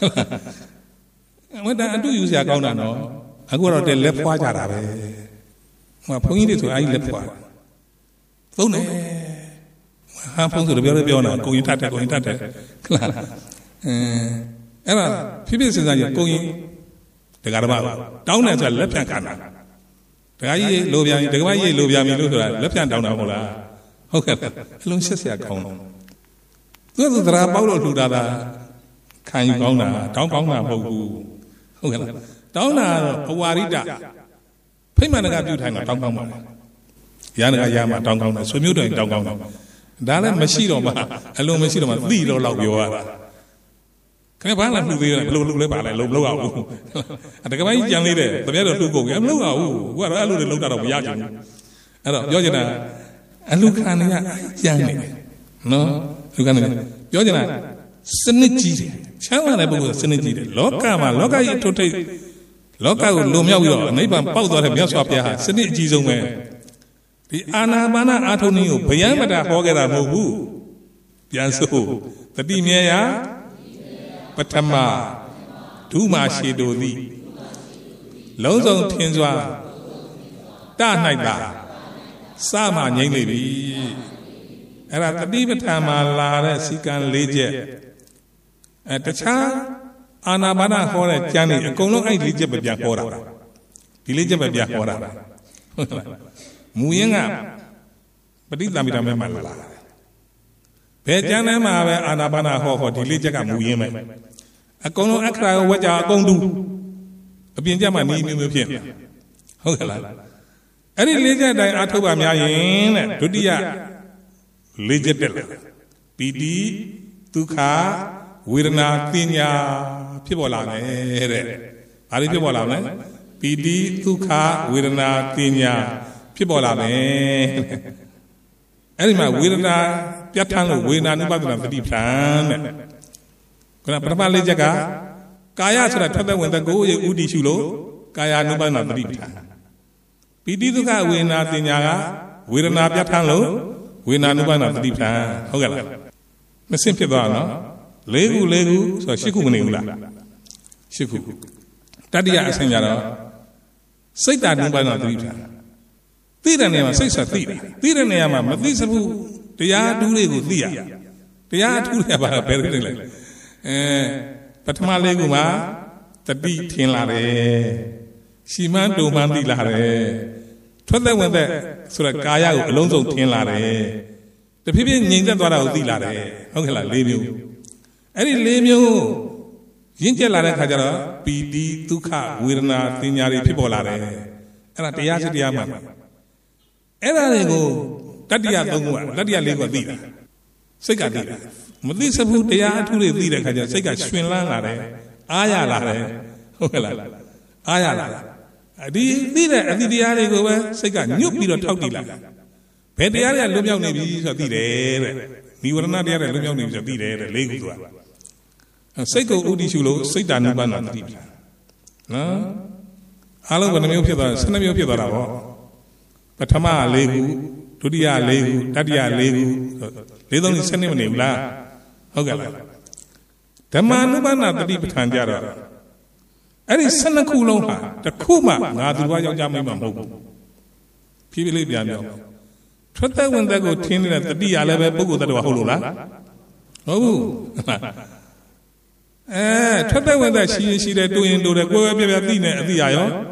ဝတ်တန်အတူယူစရာကောင်းတာနော်အခုတော့တဲ့လက်ဖွားကြတာပဲဟိုဘုန်းကြီးတွေဆိုအဲ့ဒီလက်ဖွားသုံးတယ်ဟာဖုန်းဆိုတော့ပြောရပြောနေတာကိုရင်တတ်တယ်ကိုရင်တတ်တယ်ခလားအဲအဲ့ဒါဖြစ်ဖြစ်စဉ်းစားကြည့်ကိုရင်တက္ကရာတောင်းတယ်ဆိုတာလက်ဖြန့်ခံတာတက္ကကြီးလိုပြန်ပြီတက္ကမကြီးလိုပြန်ပြီလို့ဆိုတာလက်ဖြန့်တောင်းတာမဟုတ်လားဟုတ်ကဲ့အလုံးရှက်စရာကောင်းတယ်သူကသရာပေါက်လို့လှူတာလားခံယူကောင်းတာတောင်းကောင်းတာမဟုတ်ဘူးဟုတ်ကဲ့လားတောင်းတာကတော့ဘဝရိတဖိမှန်တကပြုထိုင်တာတောင်းကောင်းပါလားရန်တကရမှာတောင်းကောင်းတယ်ဆွေမျိုးတွေတောင်းကောင်းတယ်ဒါလည်းမရှိတော့မှအလုံးမရှိတော့မှသိတော့လောက်ပြောရတာခင်ဗျာဘာလဲလှူသေးတယ်ဘယ်လိုလှူလဲပါလဲလုံးမလုပ်အောင်တကယ်ကြီးကြံလေးတယ်တပြက်တော့လှူကုန်ပြီမလုပ်အောင်ခုကတော့အဲ့လိုတွေလှုပ်တာတော့မရချင်ဘူးအဲ့တော့ပြောချင်တာအလူခံနေရကြံနေတယ်နော်လူခံနေပြောချင်တာစနစ်ကြီးတယ်ချမ်းသာတဲ့ပုဂ္ဂိုလ်စနစ်ကြီးတယ်လောကမှာလောကကြီးထုတ်ထိပ်လောကကိုလွန်မြောက်ပြီးတော့အနိဗ္ဗာန်ပေါက်သွားတဲ့မြတ်စွာဘုရားဟာစနစ်အကြီးဆုံးပဲဒီအာနာပါနအာထုံနည်းကိုဗျံမတာဟောခဲ့တာမဟုတ်ဘူးပြန်ဆိုတတိမြဲရာပထမဒုမာရှိတုသည်လုံးစုံထင်စွာတ၌သာစမှငိမ့်လေပြီအဲ့ဒါတတိပဋ္ဌာန်မှာလာတဲ့စီကံ၄ချက်အဲတခြားအာနာပါနဟောတဲ့ကျမ်းတွေအကုန်လုံးအဲ့ဒီ၄ချက်ပဲပြန်ဟောတာဒီ၄ချက်ပဲပြန်ဟောတာဟုတ်လားမူရင်းကပဋိသင်္မိတာမဲ့မှလာတာဘယ်ကျမ်းထဲမှာပဲအာနာပါနဟောဟောဒီ၄ချက်ကမူရင်းပဲအကုန်လုံးအခရာဝကြအကုန်တူအပြင်ကျမှနီးမျိုးမျိုးဖြစ်ဟုတ်ကဲ့လားအဲ့ဒီ၄ချက်အတိုင်းအထုတ်ပါများရင်တဲ့ဒုတိယ၄ချက်တက်လာပီတိဒုက္ခဝေဒနာတင်ညာဖြစ်ပေါ်လာမယ်တဲ့ဘာလို့ဖြစ်ပေါ်လာမလဲပီတိဒုက္ခဝေဒနာတင်ညာဖြစ်ပေါ်လာမယ်အဲ့ဒီမှာဝေဒနာပြတ်ထန်းလို့ဝေဒနာနုပါဒနာသတိပဋ္ဌာန်တဲ့ခုနပထမလေးချက်ကကာယဆိုတာထပ်သက်ဝင်သက်ကိုယ်ဥတည်ရှုလို့ကာယ ानु ပါဒနာသတိပဋ္ဌာန်ပီတိဒုက္ခဝေဒနာတင်ညာကဝေဒနာပြတ်ထန်းလို့ဝေဒနာ ानु ပါဒနာသတိပဋ္ဌာန်ဟုတ်ကဲ့လားမစင်ဖြစ်သွားနော်လေးခုလေးခုဆိုရှစ်ခုမနေဘူးလားရှစ်ခုတတိယအဆင့်ကြတော့စိတ်တ ानु ပါဒနာသတိပဋ္ဌာန်သိတဲ့နေရာမှာစိတ်ဆက်သိတယ်သိတဲ့နေရာမှာမသိစဘူးတရားအထူးတွေကိုသိရတရားအထူးတွေပါဘယ်လိုလဲအဲပထမလေးခုမှာတတိထင်လာတယ်ရှီမန်းတုံမှန်းသိလာတယ်ထွက်သက်ဝင်သက်ဆိုတော့ကာယကိုအလုံးစုံထင်လာတယ်တဖြည်းဖြည်းငြိမ်သက်သွားတာကိုသိလာတယ်ဟုတ်ကဲ့လား၄မျိုးအဲ့ဒီ၄မျိုးရင့်ကျက်လာတဲ့ခါကျတော့ပီတိဒုက္ခဝေဒနာတင်ညာတွေဖြစ်ပေါ်လာတယ်အဲ့ဒါတရားစစ်တရားမှအဲ့ဒါတွေကိုတတိယသုံးခုကတတိယလေးခုသိတာစိတ်ကသိတာမသိစဘူးတရားအထူးတွေသိတဲ့ခါကျစိတ်ကရှင်လန်းလာတယ်အားရလာတယ်ဟုတ်ကဲ့လားအားရလာဒီသိတဲ့အသီတရားတွေကိုပဲစိတ်ကညွတ်ပြီးတော့ထောက်တည်လာဘယ်တရားတွေကလွတ်မြောက်နေပြီဆိုတော့သိတယ်တဲ့နိဝရဏတရားတွေလွတ်မြောက်နေပြီဆိုတော့သိတယ်တဲ့လေးခုဆိုတာစိတ်ကိုဥတည်ရှုလို့စိတ်တ ानु ပါဒနာသတိပဋ္ဌာန်နော်အားလုံးဘယ်နှမျိုးဖြစ်သွားလဲ၁၂မျိုးဖြစ်သွားတာပေါ့ပထမလေးခုဒုတိယလေးခုတတိယလေးခုလေးသုံးစနစ်မနေဘူးလားဟုတ်ကဲ့လားဓမ္မ ानु ပါဒနာသတိပဋ္ဌာန်ကြတော့အဲ့ဒီ၁၂ခုလုံးဟာတစ်ခုမှငါသူတော်ယောက်ျားမိန်းမမဟုတ်ဘူးဖြည်းဖြည်းလေးပြန်ပြောထွက်သက်ဝင်သက်ကိုထင်းနေတဲ့တတိယလည်းပဲပုဂ္ဂိုလ်တ attva ဟုတ်လို့လားဟုတ်ဘူးအဲထွက်သက်ဝင်သက်ရှိရင်ရှိတယ်တူရင်တူတယ်ကိုယ်ပဲပြပြသိနေအသိရရော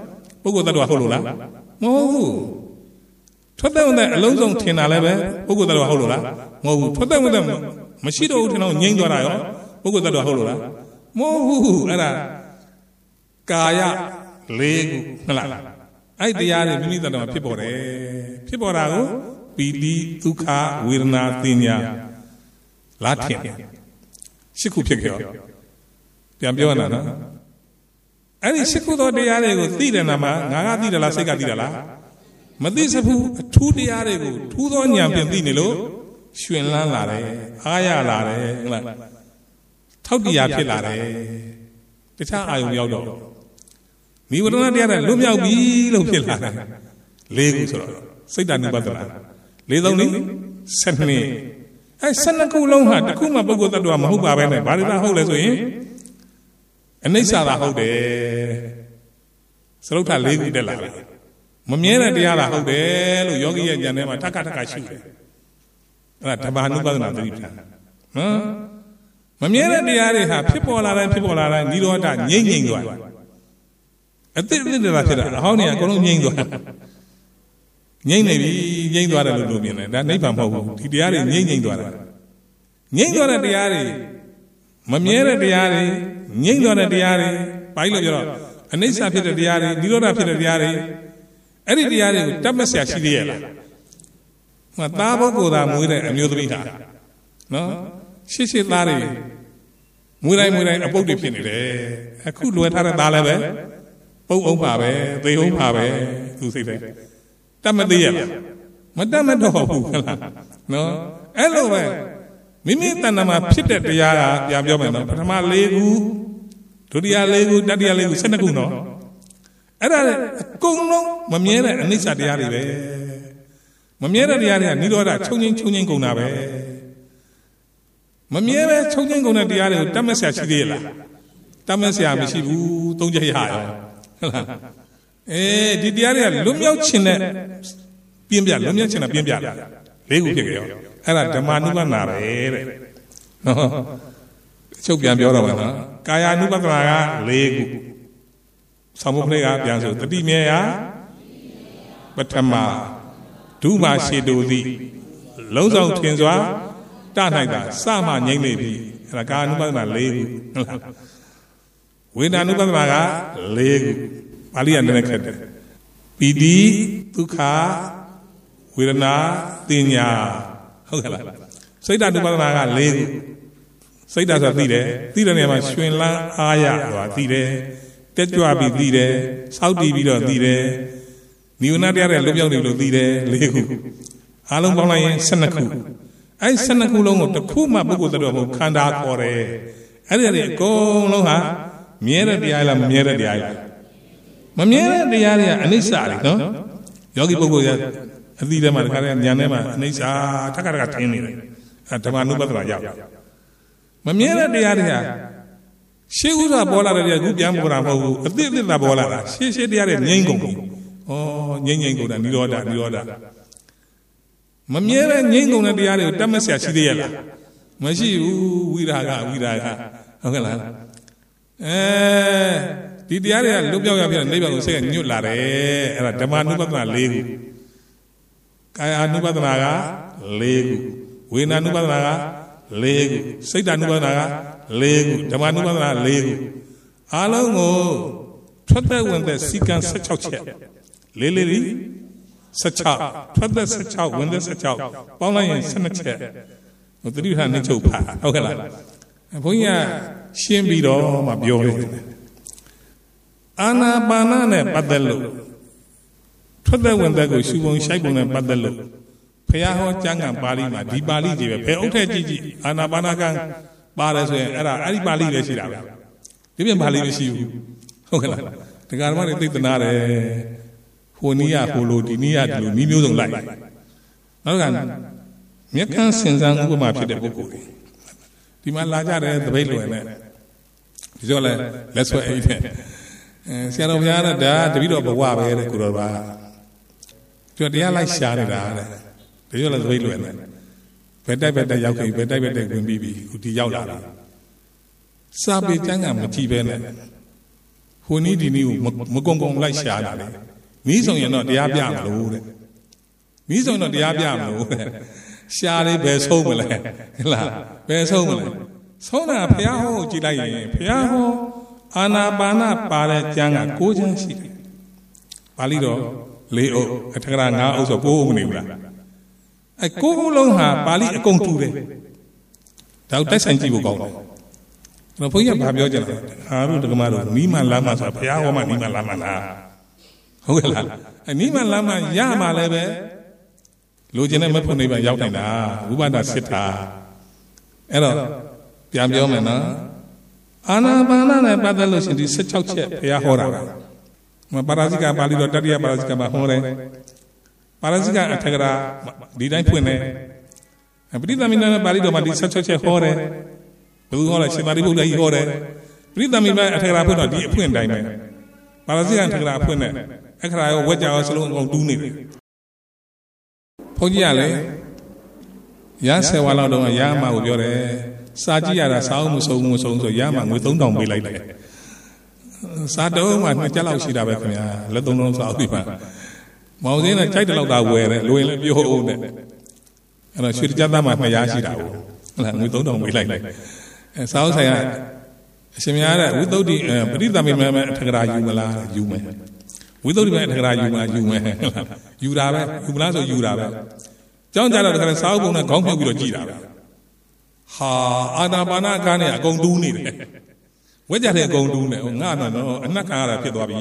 ပုဂ္ဂိုလ်တ attva ဟုတ်လို့လားမဟုတ်ဘူးထွက်တဲ့ဝင်တဲ့အလုံးစုံထင်တာလည်းပဲပုဂ္ဂိုလ်တ attva ဟုတ်လို့လားမဟုတ်ဘူးထွက်တဲ့ဝင်တဲ့မရှိတော့ဘူးထင်တော့ငြိမ့်သွားတာရောပုဂ္ဂိုလ်တ attva ဟုတ်လို့လားမဟုတ်ဘူးအဲ့ဒါကာယလေးခုဟုတ်လားအဲ့တရားတွေမိမိတ attva ဖြစ်ပေါ်တယ်ဖြစ်ပေါ်တာကိုပီတိဒုက္ခဝေဒနာသိညာလာထင်ရှစ်ခုဖြစ်ခဲ့ရောပြန်ပြောရတာနော်အဲ့ဒီရှစ်ခုသောတရားတွေကိုသိတယ်နာမှာငါကသိတယ်လားစိတ်ကသိတယ်လားမသိစဘူးအထူးတရားတွေကိုထူးသောဉာဏ်ဖြင့်သိနေလို့ရှင်လန်းလာတယ်အားရလာတယ်ဟုတ်လားထောက်တရားဖြစ်လာတယ်တခြားအာယုံရောက်တော့နိဝရဏတရားတွေလွတ်မြောက်ပြီလို့ဖြစ်လာတယ်လေးခုဆိုတော့စိတ်တ ानु ပတ္တနာလေးသုံးလေးဆယ်နှစ်အဲဆယ်နှစ်ခုလုံးဟာတစ်ခုမှပုဂ္ဂိုလ်တ attva မဟုတ်ပါပဲနဲ့ဘာလို့ဟုတ်လဲဆိုရင်အနိစ္စသာဟုတ်တယ်စရုပ်ထလေးခုတက်လာတယ်မမြဲတဲ့တရားလားဟုတ်တယ်လို့ယောဂီရဲ့ဉာဏ်ထဲမှာထပ်ခါထပ်ခါရှိတယ်အဲ့ဒါဓမ္မ ानु ပတ္တနာသတိထားနော်မမြဲတဲ့တရားတွေဟာဖြစ်ပေါ်လာတိုင်းဖြစ်ပေါ်လာတိုင်းនិရောဓငြိမ့်ငြိမ့်သွားအတိတ်အတိတ်တွေဖြစ်တာအဟောင်းတွေအကုန်လုံးငြိမ့်သွားငြိမ့်နေပြီငြိမ့်သွားတယ်လို့လို့မြင်တယ်ဒါနိဗ္ဗာန်မဟုတ်ဘူးဒီတရားတွေငြိမ့်ငြိမ့်သွားတာငြိမ့်သွားတဲ့တရားတွေမမြဲတဲ့တရားတွေငြိမ့်သွားတဲ့တရားတွေဘာလို့ပြောတော့အနိစ္စဖြစ်တဲ့တရားတွေនិရောဓဖြစ်တဲ့တရားတွေအဲ့ဒီတရားတွေကိုတတ်မဆရာရှိသေးရဲ့လားဟိုသားပုဂ္ဂိုလ်သားမွေးတဲ့အမျိုးသမီးဟာနော်ရှစ်ရှစ်သားတွေမွေးတိုင်းမွေးတိုင်းအပုတ်တွေဖြစ်နေတယ်အခုလွယ်ထားတဲ့သားလည်းပဲပုတ်အောင်ပါပဲသေအောင်ပါပဲသူစိတ်တယ်တတ်မသေးရဲ့လားမတတ်မတော့ဘူးဟုတ်လားနော်အဲ့လိုပဲမိမိတဏ္ဍာမှာဖြစ်တဲ့တရားကပြန်ပြောမယ်နော်ပထမလေးခုဒုတိယလေးခုတတိယလေးခုဆယ်နှစ်ခုနော်အဲ့ဒါလေအကုန်လုံးမမြဲတဲ့အနိစ္စတရားတွေပဲမမြဲတဲ့တရားတွေကនិရောဓချုပ်ချင်းချုပ်ချင်းကုန်တာပဲမမြဲပဲချုပ်ချင်းကုန်တဲ့တရားတွေကိုတတ်မဆရာရှိသေးရဲ့လားတတ်မဆရာမရှိဘူးသုံးချက်ရရောဟုတ်လားအဲဒီတရားတွေကလွတ်မြောက်ခြင်းနဲ့ပြင်းပြလွတ်မြောက်ခြင်းနဲ့ပြင်းပြလာလေးခုဖြစ်ကြရောအဲ့ဒါဓမ္မ ानु ပတ္တနာပဲတဲ့နော်အချုပ်ပြန်ပြောတော့မှာနော်ကာယ ानु ပတ္တနာကလေးခုဆောင်းမုတ်ကပြန်ဆိုတတိမြဲရာပထမဒုမာရှိတူသည်လုံးဆောင်ထင်စွာတနိုင်တာစမှငိမ့်နေပြီအဲ့ဒါကာ ानु ပတ္တနာလေးခုဟုတ်လားဝေဒနာ ानु ပတ္တနာကလေးခုပါဠိကနည်းနည်းခက်တယ်ပီတိဒုက္ခဝေဒနာတင်ညာဟုတ်ကဲ့လားစိတ်တ ानु ပတ္တနာကလေးခုစိတ်ဓာတ်ဆိုသိတယ်သိတဲ့နေရာမှာရှင်လန်းအားရဆိုတာသိတယ်တက်ကြွပြီးသိတယ်စောက်တည်ပြီးတော့သိတယ်နိဝရဏတရားတွေလွတ်မြောက်နေလို့သိတယ်လေးခုအားလုံးပေါင်းလိုက်ရင်ဆယ်နှစ်ခုအဲ့ဆယ်နှစ်ခုလုံးကိုတစ်ခုမှပုဂ္ဂိုလ်တော်ကိုခန္ဓာခေါ်တယ်အဲ့ဒီအကုန်လုံးဟာမြဲတဲ့တရားလားမမြဲတဲ့တရားလားမမြဲတဲ့တရားတွေကအနိစ္စတွေနော်ယောဂီပုဂ္ဂိုလ်ရဲ့အသီးထဲမှာတခါတည်းဉာဏ်ထဲမှာအနိစ္စထက်ခါတခါထင်းနေတယ်အဲဓမ္မ ानु ပတ္တနာရောက်မမြဲတဲ့တရားတွေကရှေးဥစွာပေါ်လာတဲ့တရားခုပြန်ပေါ်တာမဟုတ်ဘူးအသစ်အသစ်သာပေါ်လာတာရှေးရှေးတရားတွေငြိမ့်ကုန်ပြီဩငြိမ့်ငြိမ့်ကုန်တာនិရောဓនិရောဓမမြဲတဲ့ငြိမ့်ကုန်တဲ့တရားတွေကိုတတ်မဆရာရှိသေးရဲ့လားမရှိဘူးဝိရာဂဝိရာဂဟုတ်ကဲ့လားအဲဒီတရားတွေကလွတ်ပြောက်ရပြနိဗ္ဗာန်ကိုစိတ်ကညွတ်လာတယ်အဲ့ဒါဓမ္မ ानु ပတ္တနာလေးခုကာယ ानु ပတ္တနာကလေးခုဝေဒနာ ानु ပတ္တနာကလေးခုစိတ်တ ानु ပတ္တနာကလေးခုဓမ္မ ानु ပတ္တနာလေးခုအားလုံးကိုထွက်သက်ဝင်သက်စီကံဆယ်ခြောက်ချက်လေးလေးလေးဆယ်ခြောက်ထွက်သက်ဆယ်ခြောက်ဝင်သက်ဆယ်ခြောက်ပေါင်းလိုက်ရင်ဆယ်နှစ်ချက်ဟိုသတိထားနှိမ့်ချုပ်ပါဟုတ်ကဲ့လားဘုန်းကြီးကရှင်းပြီးတော့မှပြောတယ်အာနာပါနနဲ့ပတ်သက်လို့ထွက်သက်ဝင်သက်ကိုရှုပုံရှိုက်ပုံနဲ့ပတ်သက်လို့ဘုရားဟောကျမ်းဂန်ပါဠိမှာဒီပါဠိတွေပဲဘယ်အုပ်ထက်ကြည့်ကြည့်အာနာပါနကံပါတယ်ဆိုရင်အဲ့ဒါအဲ့ဒီပါဠိပဲရှိတာပဲဒီပြင်ပါဠိမရှိဘူးဟုတ်ကဲ့လားတရားဓမ္မတွေသိသနာတယ်ဟိုနီးရဟိုလိုဒီနီးရဒီလိုနီးမျိုးစုံလိုက်နောက်ကမြတ်ခမ်းစင်စံဥပမာဖြစ်တဲ့ပုဂ္ဂိုလ်တွေဒီမှာလာကြတယ်တပိတ်လွယ်နဲ့ဒီကြောလဲလက်ဆွဲအိတ်တဲ့အဲဆရာတော်ဘုရားကဒါတပိတော့ဘဝပဲတဲ့ကိုတော်ပါကျော်တရားလိုက်ရှားနေတာတဲ့ဒီကြောလဲတပိတ်လွယ်နဲ့ဘယ်တိုက်ဘက်တိုက်ရောက်ခဲ့ဘယ်တိုက်ဘက်တိုက်ဝင်ပြီးပြီခုဒီရောက်လာတာစာပေကျမ်းကမကြည့်ပဲနဲ့ဟိုနီးဒီနီးကိုမကုံကုံလိုက်ရှာတာလေမီးစုံရင်တော့တရားပြမလို့တဲ့မီးစုံတော့တရားပြမလို့တဲ့ရှာလေးဘယ်ဆုံးမလဲဟဲ့လားဘယ်ဆုံးမလဲဆုံးတာဘုရားဟောကြည့်လိုက်ရင်ဘုရားဟောအာနာပါနပါတဲ့ကျမ်းက၉ကျမ်းရှိတယ်ပါဠိတော်၄အုပ်အထက်ကရာ၅အုပ်ဆို၉အုပ်မနေဘူးလားအဲ၉အုပ်လုံးဟာပါဠိအကုန်တူတယ်ဒါကိုတိုက်ဆိုင်ကြည့်ဖို့ကောင်းတယ်ကျွန်တော်ဘုန်းကြီးကဘာပြောကြလဲအာရုဒကမတို့နီးမှလမ်းမှဆိုတာဘုရားဟောမှနီးမှလမ်းမှလားဟုတ်ကဲ့လားအဲနီးမှလမ်းမှရမှလည်းပဲလူချင်းနဲ့မဖို့နေပါရောက်နိုင်တာဝိပဿနာစစ်တာအဲ့တော့ပြန်ပြောမယ်နော်အာနာပါနနဲ့ပတ်သက်လို့ရှင်ဒီ၁၆ချက်ဘုရားဟောတာပါရာဇိကပါဠိတော်တတိယပါရာဇိကမှာဟောတယ်ပါရာဇိကအထက်ကရာဒီတိုင်းဖွင့်တယ်ပရိသမီနဲ့ပါဠိတော်မှာဒီ၁၆ချက်ဟောတယ်ဘယ်လိုဟောလဲရှင်သာရိပုတ္တရာကြီးဟောတယ်ပရိသမီနဲ့အထက်ကရာဖွင့်တော့ဒီအဖွင့်တိုင်းပဲပါရာဇိကအထက်ကရာအဖွင့်နဲ့အခရာရောဝက်ကြရောစလုံးအကုန်တူးနေတယ်ဘုန်းကြီးကလည်းရဆယ်ဝါလောက်တော့ရမှာကိုပြောတယ်စာကြည့်ရတာစာအုပ်မစုံမစုံဆိုရမှာငွေသုံးထောင်ပေးလိုက်တယ်စာတုံးမှနှစ်ချက်လောက်ရှိတာပဲခင်ဗျာလက်သုံးလုံးစာအုပ်ပြပါမောင်စင်းကကြိုက်တဲ့လောက်သာဝယ်တယ်လူရင်လည်းပြောအောင်တဲ့အဲ့တော့ရွှေတကြသားမှနှစ်ရာရှိတာဟုတ်လားငွေသုံးထောင်ပေးလိုက်တယ်အဲစာအုပ်ဆိုင်ကအရှင်များတဲ့ဝိသုဒ္ဓိပရိသမီမဲမဲအထက်ကရာယူမလားယူမယ်ဝိသုဒ္ဓိမဲအထက်ကရာယူမလားယူမယ်ယူတာပဲယူမလားဆိုယူတာပဲကျောင်းကြတော့တခါစာအုပ်ပုံနဲ့ခေါင်းပြုတ်ပြီးတော့ကြည်တာပဲဟာအာနာပါနကားနဲ့အကုန်တူးနေတယ်ဝဲကြတဲ့အကုန်တူးနေငါတော့အနက်ခံရတာဖြစ်သွားပြီ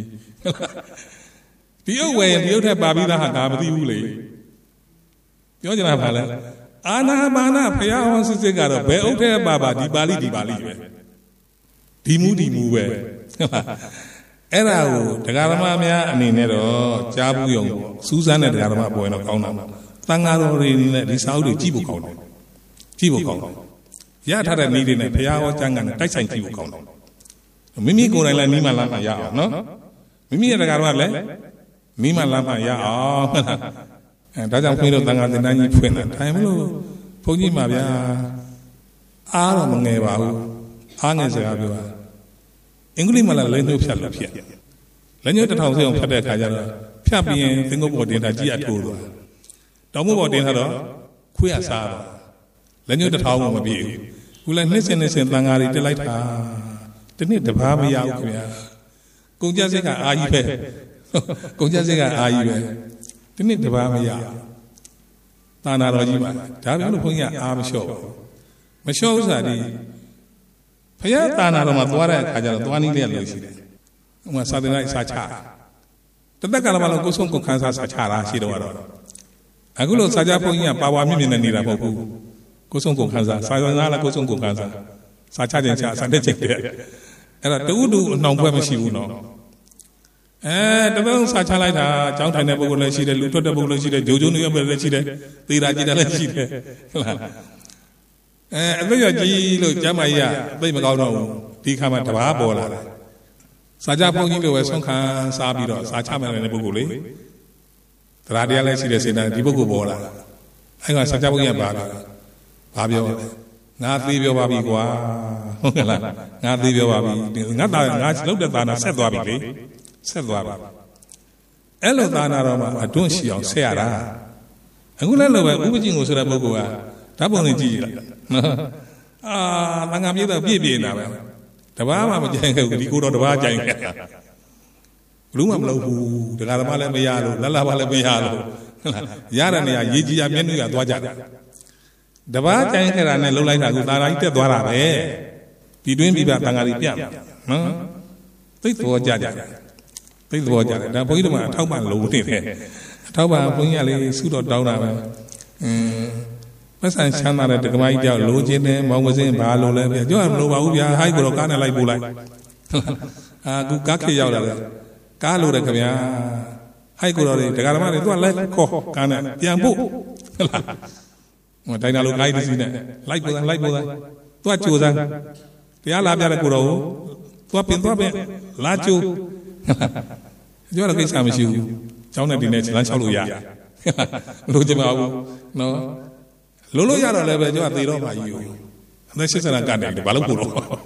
ဒီအုပ်ဝယ်ရင်ဒီအုပ်ထက်ပါပြီးသားဟာဒါမသိဘူးလေပြောချင်တာပါလဲအာနာပါနဘုရားဟောစစ်စစ်ကတော့ဘယ်အုပ်ထက်ပါပါဒီပါဠိဒီပါဠိပဲဒီမူဒီမူပဲအဲ့ဒါကိုတရားဓမ္မများအနေနဲ့တော့ကြားဘူးရုံစူးစမ်းတဲ့တရားဓမ္မပေါ်ရင်တော့ကောင်းတာသံဃာတော်တွေနဲ့ဒီစာအုပ်တွေကြည့်ဖို့ကောင်းတယ်ကြည့်ဖို့ကောင်းတယ်ရထားတဲ့နည်းတွေနဲ့ဘုရားဟောကျမ်းဂန်နဲ့တိုက်ဆိုင်ကြည့်ဖို့ကောင်းတယ်မိမိကိုယ်တိုင်လည်းနီးမှလမ်းမှရအောင်နော်မိမိရဲ့တရားတော်ကလည်းနီးမှလမ်းမှရအောင်ဟုတ်လားအဲဒါကြောင့်ခွင့်တော့သံဃာသင်္ဍန်းကြီးဖွင့်တာဒါမှမဟုတ်ဘုန်းကြီးမှာဗျာအားတော့မငယ်ပါဘူးအားငယ်စရာပြောတာအင်္ဂလိပ်မှာလည်းလက်ညှိုးဖြတ်လို့ဖြစ်လက်ညှိုးတစ်ထောင်စေအောင်ဖြတ်တဲ့အခါကျတော့ဖြတ်ပြီးရင်သင်္ကုတ်ပေါ်တင်တာကြီးအထိုးသွားတောင်မို့ပေါ်တင်တာတော့ခွေးရစားတော့လက်ညှိုးတစ်ထောင်မှမပြည့်ဘူးခုလည်းနှစ်စင်နှစ်စင်သံဃာတွေတက်လိုက်တာဒီနေ့တပားမရဘူးခင်ဗျာကုန်ကြစိတ်ကအာကြီးပဲကုန်ကြစိတ်ကအာကြီးပဲဒီနေ့တပားမရသာနာတော်ကြီးပါဒါပြောလို့ဘုန်းကြီးကအာမလျှော့ပါမလျှော့ဥစ္စာဒီဘုရားသာနာတော်မှာသွားတဲ့အခါကျတော့သွားနည်းလေးလို့ရှိတယ်ဥမာသာသနာ့စာချတသက်ကလာမလို့ကိုဆုံးကိုခန်းစားစာချတာရှိတော့တော့အခုလို့စာကြဘုန်းကြီးကပါဝါမြင့်မြင့်နဲ့နေတာမဟုတ်ဘူးကိုဆုံးကိုခန်းစားစာရနာလားကိုဆုံးကိုခန်းစားစာချခြင်းချစာတက်ခြင်းတဲ့အဲ့တော့တူတူအနှောင်ပွဲမရှိဘူးနော်အဲတပတ်စာချလိုက်တာကျောင်းထိုင်တဲ့ပုဂ္ဂိုလ်လည်းရှိတယ်လူထွက်တဲ့ပုဂ္ဂိုလ်လည်းရှိတယ်ဂျိုဂျိုနေရပဲလည်းရှိတယ်သေတာကြည်တာလည်းရှိတယ်ဟုတ်လားအဲအသိရကြီးလို့ကျမ်းမာကြီးကသိမကောင်းတော့ဘူးဒီခါမှတဘာပေါ်လာတယ်စာကြဘုန်းကြီးလိုပဲဆုံးခံစားပြီးတော့စာချမှန်တဲ့ပုဂ္ဂိုလ်လေတရားတရားလည်းရှိတဲ့စေတနာဒီပုဂ္ဂိုလ်ပေါ်လာအဲ့ကစာကြဘုန်းကြီးကပါလာဘာပြောလဲငါသေးပြောပါပြီကွာဟုတ်ကဲ့လားငါသေးပြောပါပြီငါသားငါလောက်တဲ့သာနာဆက်သွားပြီလေဆက်သွားပါအဲ့လိုသာနာတော်မှာအတွန့်ရှိအောင်ဆက်ရတာအခုလည်းလိုပဲဥပကျင့်ကိုဆိုတဲ့ပုဂ္ဂိုလ်ကဓာတ်ပုံလေးကြည့်ရနော်အာသံဃာမြေတော့ပြည့်ပြည့်နေတာပဲတပားမှမကြိုင်ခဲ့ဘူးဒီကိုတော့တပားကြိုင်ခဲ့တာဘူးမှမလုပ်ဘူးတရားဓမ္မလည်းမရလို့လက်လာပါလည်းမရလို့ဟုတ်လားရတဲ့နေရာရေကြီးရမျက်နှာကသွားကြတယ်တပားကြိုင်ခဲ့တာနဲ့လှုပ်လိုက်တာကသာရာကြီးတက်သွားတာပဲဒီတွင်းပြပသံဃာကြီးပြနော်သိသဘောကြကြတယ်သိသဘောကြတယ်ဒါဘုန်းကြီးတို့ကအထောက်ပံ့လို့နေတယ်အထောက်ပံ့ဘုန်းကြီးကလေစုတော်တောင်းတာပဲအင်းပတ်စံချမ်းသာတဲ့ဒကမကြီးကြောက်လိုချင်တယ်မောင်မစင်းဘာလို့လဲပြကြောက်မလို့ပါဘူးဗျာဟိုက်ကတော့ကားနဲ့လိုက်ပို့လိုက်အာကူကားခေရောက်လာတယ်ကားလို့တယ်ခင်ဗျာဟိုက်ကတော့ဒကာဓမ္မတွေသူကလိုက်ခေါ်ကားနဲ့ပြန်ပို့ဟုတ်လားဟိုတိုင်းနာလိုကားကြီးတစ်စီးနဲ့လိုက်ပို့လိုက်ပို့သူကကြိုးစားတရားလာပြတဲ့ကိုတော်ကိုသူကပင်သွားပင်လာကြိုးကြောက်တော့ကိစ္စမရှိဘူးကျောင်းနဲ့ဒီနဲ့လမ်းလျှောက်လို့ရလို့ချင်ပါဘူးနော်လို့လို့ရတော့လည်းပဲကျွန်တော်သေတော့မှကြီးကိုအသက်ရှစ်ဆယ်ကနေတယ်ဘာလို့ပို့တော့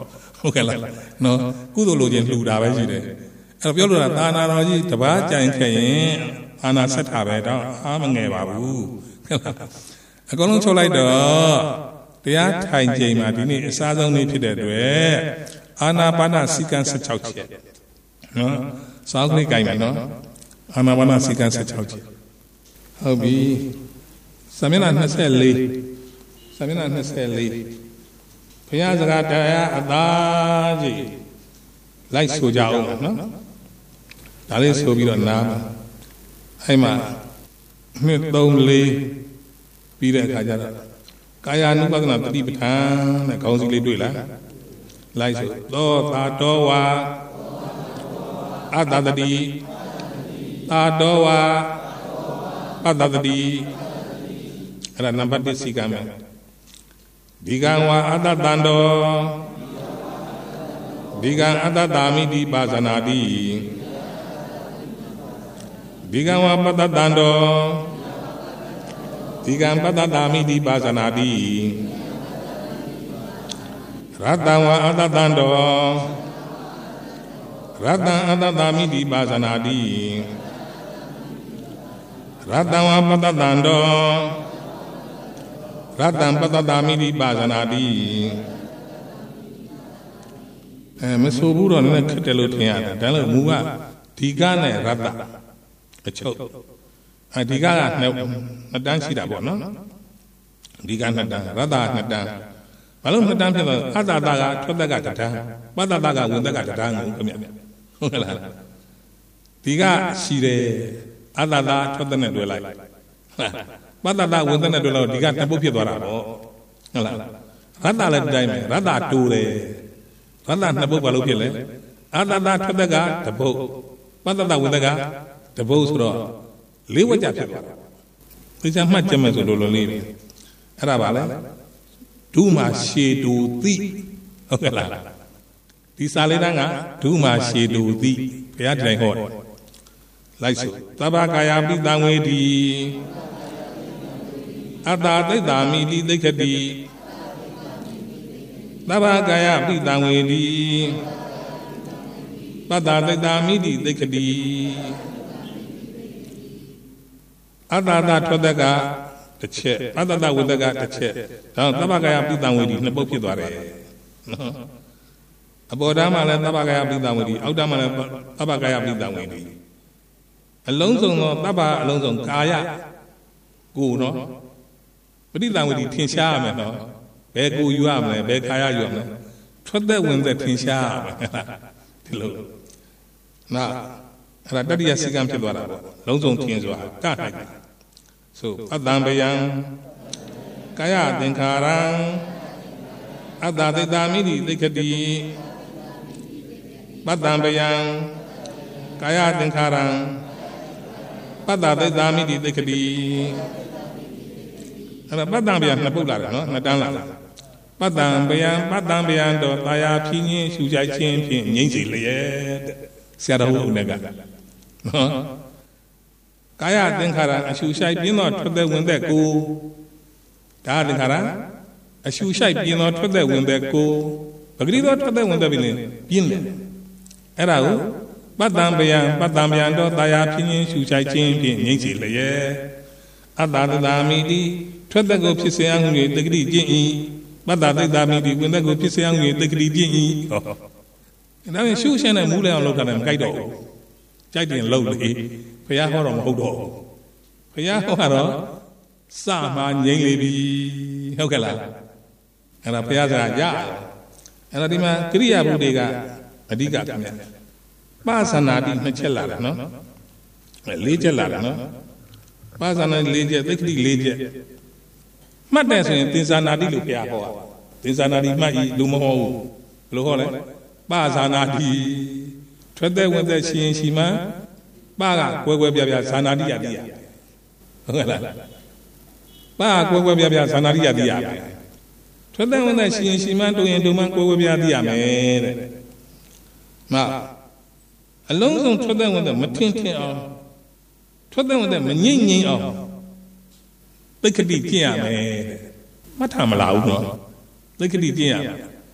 ဟုတ်ကဲ့လားနော်ကုသိုလ်လိုချင်လှူတာပဲရှိတယ်အဲ့တော့ပြောလို့တာသာနာတော်ကြီးတပားကြိုင်ခဲ့ရင်အာနာဆက်တာပဲတော့အားမငယ်ပါဘူးအကုန်လုံးချုပ်လိုက်တော့တရားထိုင်ချိန်မှာဒီနေ့အစားဆုံးနေ့ဖြစ်တဲ့အတွက်အာနာပါနစီကံสิบหกချက်နော်စောင်းလေးကြိုင်မယ်နော်အာနာပါနစီကံสิบหกချက်ဟုတ်ပြီစာမျက်နှာยี่สิบ四စာမျက်နှာยี่สิบ四ဘုရားစကားတရားအသာကြီးလိုက်ဆိုကြအောင်နော်ဒါလေးဆိုပြီးတော့နားအဲ့မှာနှစ်သုံးလေးပြီးတဲ့အခါကျတော့ကာယ ानु ပဒနာတတိပဋ္ဌာန်တဲ့ခေါင်းစည်းလေးတွေ့လားလိုက်ဆိုသောသာတော်ဝါအတ္တတတိသာတော်ဝါအတ္တတတိအဲ့ဒါနံပါတ်တစ်စီကံမယ်ဒီကံဝါအတ္တတံတော်ဒီကံအတ္တတာမိတိပါဇနာတိဒီကံဝါပတ္တတံတော်ဒီကံပတ္တတာမိတိပါဇနာတိရတ္တံဝါအတ္တတံတော်ရတ္တံအတ္တတာမိတိပါဇနာတိရတ္တံဝါပတ္တတံတော်ရတ္တံပတ္တတာမိတိပါဇနာတိအဲမဆိုဘူးတော့လည်းခက်တယ်လို့ထင်ရတယ်ဒါလည်းမူကဒီကနဲ့ရတ္တအချုပ်အဲဒီကကနှစ်နှစ်တန်းရှိတာပေါ့နော်ဒီကနှစ်တန်းရတ္တနှစ်တန်းဘာလို့နှစ်တန်းဖြစ်တော့အတ္တတာကထွက်သက်ကတစ်တန်းပတ္တတာကဝင်သက်ကတစ်တန်းကိုခင်ဗျဟုတ်ကဲ့လားဒီကရှိတယ်အတ္တတာထွက်သက်နဲ့တွဲလိုက်ပတ္တတာဝင်သက်နဲ့တွဲလိုက်ဒီကနှစ်ပုတ်ဖြစ်သွားတာပေါ့ဟုတ်လားရတ္တလည်းတိုင်းပဲရတ္တတူတယ်ရတ္တနှစ်ပုတ်ဘာလို့ဖြစ်လဲအတ္တတာထွက်သက်ကတစ်ပုတ်ပတ္တတာဝင်သက်ကတစ်ပုတ်ဆိုတော့လေးဝကြဖြစ်သွားတာသိချာမှတ်ကြမယ်ဆိုလိုလိုလေးပဲအဲ့ဒါပါလဲဒုမာရှေတူတိဟုတ်ကဲ့လားဒီစာလေးတန်းကဒုမာရှေတူတိဘုရားတိုင်ဟောတယ်လိုက်စို့သဗ္ဗကာယပိတံဝေတိအတ္တသိတ္တာမိတိသိက္ခတိသဗ္ဗကာယပိတံဝေတိပတ္တသိတ္တာမိတိသိက္ခတိအတ္တတာထွက်သက်ကတစ်ချက်အတ္တတာဝိသက်ကတစ်ချက်ဒါသဗ္ဗကာယပိတံဝေတိနှစ်ပုတ်ဖြစ်သွားတယ်နော်အပေါ်ဓာတ်မှာလည်းသဗ္ဗကာယပိတံဝေတိအောက်ဓာတ်မှာလည်းသဗ္ဗကာယပိတံဝေတိအလုံးစုံသောသဗ္ဗအလုံးစုံကာယကိုနော်ပဋိတံဝေတိထင်ရှားရမယ်နော်ဘယ်ကိုယူရမလဲဘယ်ကာယယူရမလဲထွက်သက်ဝင်သက်ထင်ရှားရမယ်ဒီလိုနာအဲ့ဒါတတိယစီကံဖြစ်သွားတာပေါ့လုံးစုံထင်စွာကနိုင်တယ်ဆိုအတ္တံပယံကာယသင်္ခါရံအတ္တသိတ္တာမိတိသိက္ခတိပတ္တံပယံကာယသင်္ခါရံပတ္တသိတ္တာမိတိသိက္ခတိအဲ့ဒါပတ္တံပယံနှစ်ပုတ်လာတယ်နော်နှစ်တန်းလာတယ်ပတ္တံပယံပတ္တံပယံတော့တာယာဖြင်းချင်းရှူချိုက်ချင်းဖြင့်ငြိမ့်စီလျက်တဲ့ဆရာတော်ဘုန်းကနော်ကာယသင်္ခါရအရှုရှိုက်ပြင်းသောထွက်သက်ဝင်သက်ကိုဒါသင်္ခါရအရှုရှိုက်ပြင်းသောထွက်သက်ဝင်သက်ကိုပဂရိသောထွက်သက်ဝင်သက်ပြီလေပြင်းတယ်အဲ့ဒါကိုပတ္တံပယံပတ္တံပယံတော့တာယာဖြင်းချင်းရှုချိုက်ချင်းဖြင့်ငြိမ့်စီလျက်အတ္တတတာမိတိထွက်သက်ကိုဖြစ်စေအောင်၍တက္ကတိကျင့်၏ပတ္တသိတ္တာမိတိဝင်သက်ကိုဖြစ်စေအောင်၍တက္ကတိကျင့်၏ဟောဒါပေမဲ့ရှုရှင်းနဲ့မူးလဲအောင်လုပ်တာလည်းမကြိုက်တော့ဘူးကြိုက်တယ်လုပ်လေဘုရားဟောတော့မဟုတ်တော့ဘူးဘုရားဟောတော့စမှငြိမ့်လေပြီဟုတ်ကဲ့လားအဲ့ဒါဘုရားစကားရအဲ့ဒါဒီမှာကရိယာဘုဒ္ဓကအဓိကခင်ဗျပါသနာတိနှစ်ချက်လာတယ်နော်လေးချက်လာတယ်နော်ပါသနာလေးချက်သိက္ခတိလေးချက်မှတ်တယ်ဆိုရင်သင်္ဇာနာတိလို့ဘုရားဟောတာသင်္ဇာနာတိမှတ်ဤလူမဟောဘူးဘယ်လိုဟောလဲပါဇာနာတိထွက်သက်ဝင်သက်ရှင်ရှိမှပါကကွဲကွဲပြားပြားဇာနာတိယတိယဟုတ်ကဲ့လားပါကွဲကွဲပြားပြားဇာနာတိယတိယထွက်သက်ဝင်သက်ရှင်ရှိမှတုံရင်တုံမှကွဲကွဲပြားတိယမယ်တဲ့မအလုံးစုံထွက်သက်ဝင်သက်မထင်ထင်အောင်ထွက်သက်ဝင်သက်မငြိမ့်ငြိမ့်အောင်သိက္ခတိကျင့်ရမယ်တဲ့မှတ်ထားမလားဘူးနော်သိက္ခတိကျင့်ရမယ်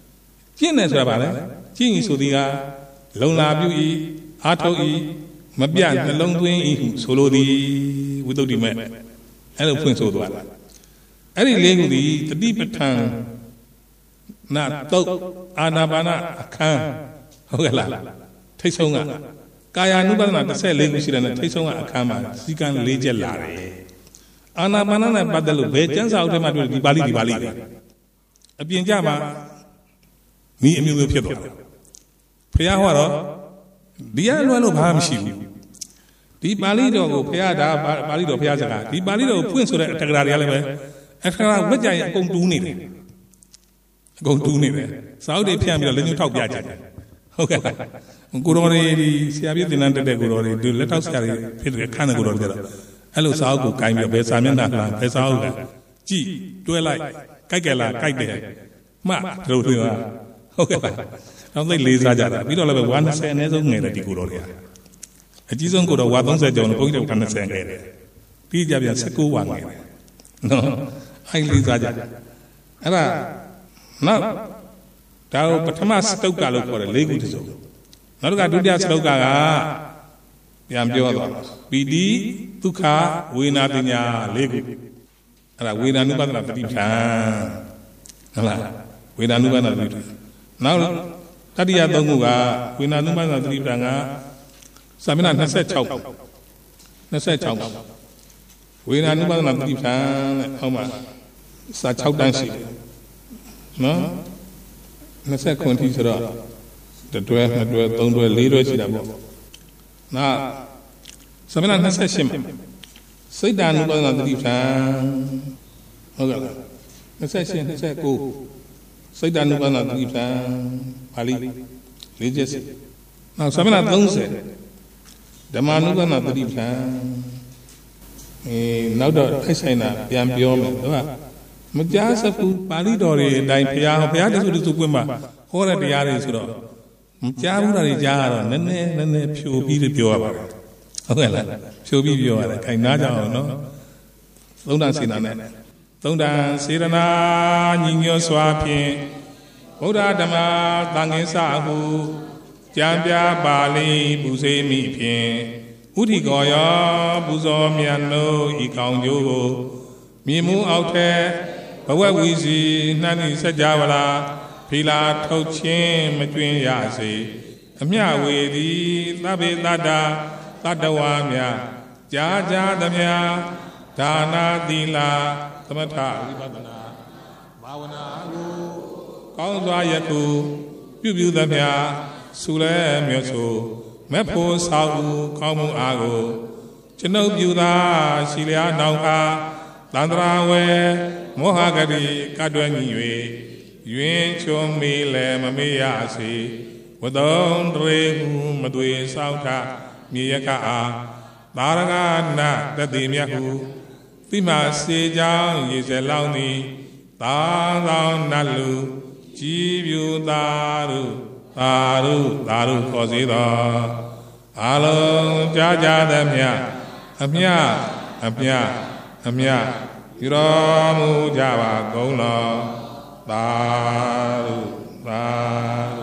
ကျင့်တယ်ဆိုတာဗာလဲကျင့်ဤဆိုသည်ကလုံလာပြုဤအာထုတ်ဤမပြတ်နှလုံးသွင်းဤဟုဆိုလိုသည်ဝိသုဒ္ဓိမဲ့အဲ့လိုဖွင့်ဆိုသွားတာအဲ့ဒီလေးခုသည်တတိပဋ္ဌာန်နာတုတ်အာနာပါနအခန်းဟုတ်ကဲ့လားထိတ်ဆုံးကကာယ ानु ပါဒနာတစ်ဆက်လေးခုရှိတယ်နဲ့ထိတ်ဆုံးကအခန်းမှာစီကံ၄ချက်လာတယ်အာနာပါနနဲ့ပတ်သက်လို့ဘယ်ကျမ်းစာအုပ်ထဲမှာတွေ့ဒီပါဠိဒီပါဠိပဲအပြင်ကြမှာမိအမျိုးမျိုးဖြစ်သွားတယ်ဖះဟောတော့ဒီအလွယ်လို့ဘာမှမရှိဘူးဒီပါဠိတော်ကိုဖះဒါပါဠိတော်ဖះစကားဒီပါဠိတော်ကိုဖွင့်ဆိုတဲ့အတ္တကရာတွေကလည်းပဲအခါဝက်ကြရင်အကုန်တူးနေတယ်အကုန်တူးနေတယ်စာအုပ်တွေဖြန့်ပြီးတော့လက်ညှိုးထောက်ပြကြတယ်ဟုတ်ကဲ့ကိုတော်တွေဒီဆရာပြည့်တင်တန်းတက်တဲ့ကိုတော်တွေဒီလက်ထောက်ဆရာတွေဖြစ်တဲ့ခန်းတဲ့ကိုတော်တွေတော့အဲ့လိုစာအုပ်ကိုကိုင်းပြီးတော့ဘယ်စာမျက်နှာလားဘယ်စာအုပ်လဲကြည့်တွဲလိုက်ကြိုက်ကြလားကြိုက်တယ်မှတို့တွေပါဟုတ်ကဲ့တော့သိလေးစားကြတာပြီးတော့လည်းပဲဝါ၂၀အနည်းဆုံးငယ်တယ်ဒီကိုတော်တွေအကြီးဆုံးကိုတော်ဝါ၃၀ကျော်လို့ဘုန်းကြီးတို့က၂၀ငယ်တယ်ပြီးကြပြန်၁၉ဝါငယ်တယ်နော်အဲ့လေးစားကြအဲ့ဒါနောက်ဒါကိုပထမစတုတ်ကလို့ခေါ်တယ်လေးခုတစုံနောက်တစ်ခါဒုတိယစတုတ်ကကပြန်ပြောသွားပီတိဒုက္ခဝေဒနာပညာလေးခုအဲ့ဒါဝေဒနာနုပါဒနာတတိပ္ပံဟုတ်လားဝေဒနာနုပါဒနာတတိပ္ပံနောက်တတိယသုံးခုကဝေဒနာနုပါဒနာတတိပ္ပံကစာမျက်နှာ၂၆ ၂၆ဝေဒနာနုပါဒနာတတိပ္ပံတဲ့ဟုတ်မှာစာ၆တန်းရှိတယ်နော်၂၉ထိဆိုတော့တတွဲနှစ်တွဲသုံးတွဲလေးတွဲရှိတာပေါ့နောက်စာမျက်နှာ၂၈မှာစိတ်ဓာနုပါဒနာတတိပ္ပံဟုတ်ကဲ့လား၂၈ ၂၉စိတ်ဓာနုပါဒနာတတိပ္ပံပါဠိလေးချက်စီနောက်စာမျက်နှာ၃၀ဓမ္မနုပါဒနာတတိပ္ပံအဲနောက်တော့ထိုက်ဆိုင်တာပြန်ပြောမယ်ဟုတ်ပါမကြားစဘူးပါဠိတော်တွေအတိုင်းဘုရားဘုရားတဆူတဆူပွင့်မှာဟောတဲ့တရားတွေဆိုတော့မကြားဘူးတာတွေကြားရတော့နည်းနည်းနည်းနည်းဖြိုပြီးပြောရပါတယ်ဟုတ်ကဲ့လားဖြိုပြီးပြောရတယ်ခိုင်နာကြအောင်နော်သုံးတန်စေနာနဲ့သုံးတန်စေရနာညီညွတ်စွာဖြင့်ဗုဒ္ဓဓမ္မသံဃင်္စဟုကြံပြပါဠိပူဇေမိဖြင့်ဥထီကောယောပူဇော်မြတ်လို့ဤကောင်းကျိုးကိုမြေမှုအောက်ထဲဘဝဝီစီနှမ်းဤစัจ java လာဖီလာထုတ်ခြင်းမကျွင်းရစေအမြဝေသည်သဗ္ဗေတ္တာတတ္တဝါများကြာကြာသမျှဒါနာသီလသမထဝိပဿနာဘာဝနာကိုကောင်းစွာယခုပြုပြုသမျှဆုလဲမြတ်ဆိုမဲ့ဖို့ဆောက်ဦးကောင်းမှုအားကိုကျွန်ုပ်ပြုသာရှိလျာနောင်အားသန္တရာဝေမောဟဂတိကတ်တွယ်ညီ၍ယွင်ချုံမီလဲမမေ့ရစေဝတုံတရေဟုမသွေဆောက်ထမြေရကအားသာရကနာတတိမြတ်ဟုသိမှစေကြောင်းရေစဲလောင်းသည်သာသောနတ်လူကြည်ပြူသာရုသာရုသာရုခေါ်စေသောအလုံးကြားကြသမျှအမြအမြအမြပြုတော်မူကြပါကုန်လောသာရုသာရု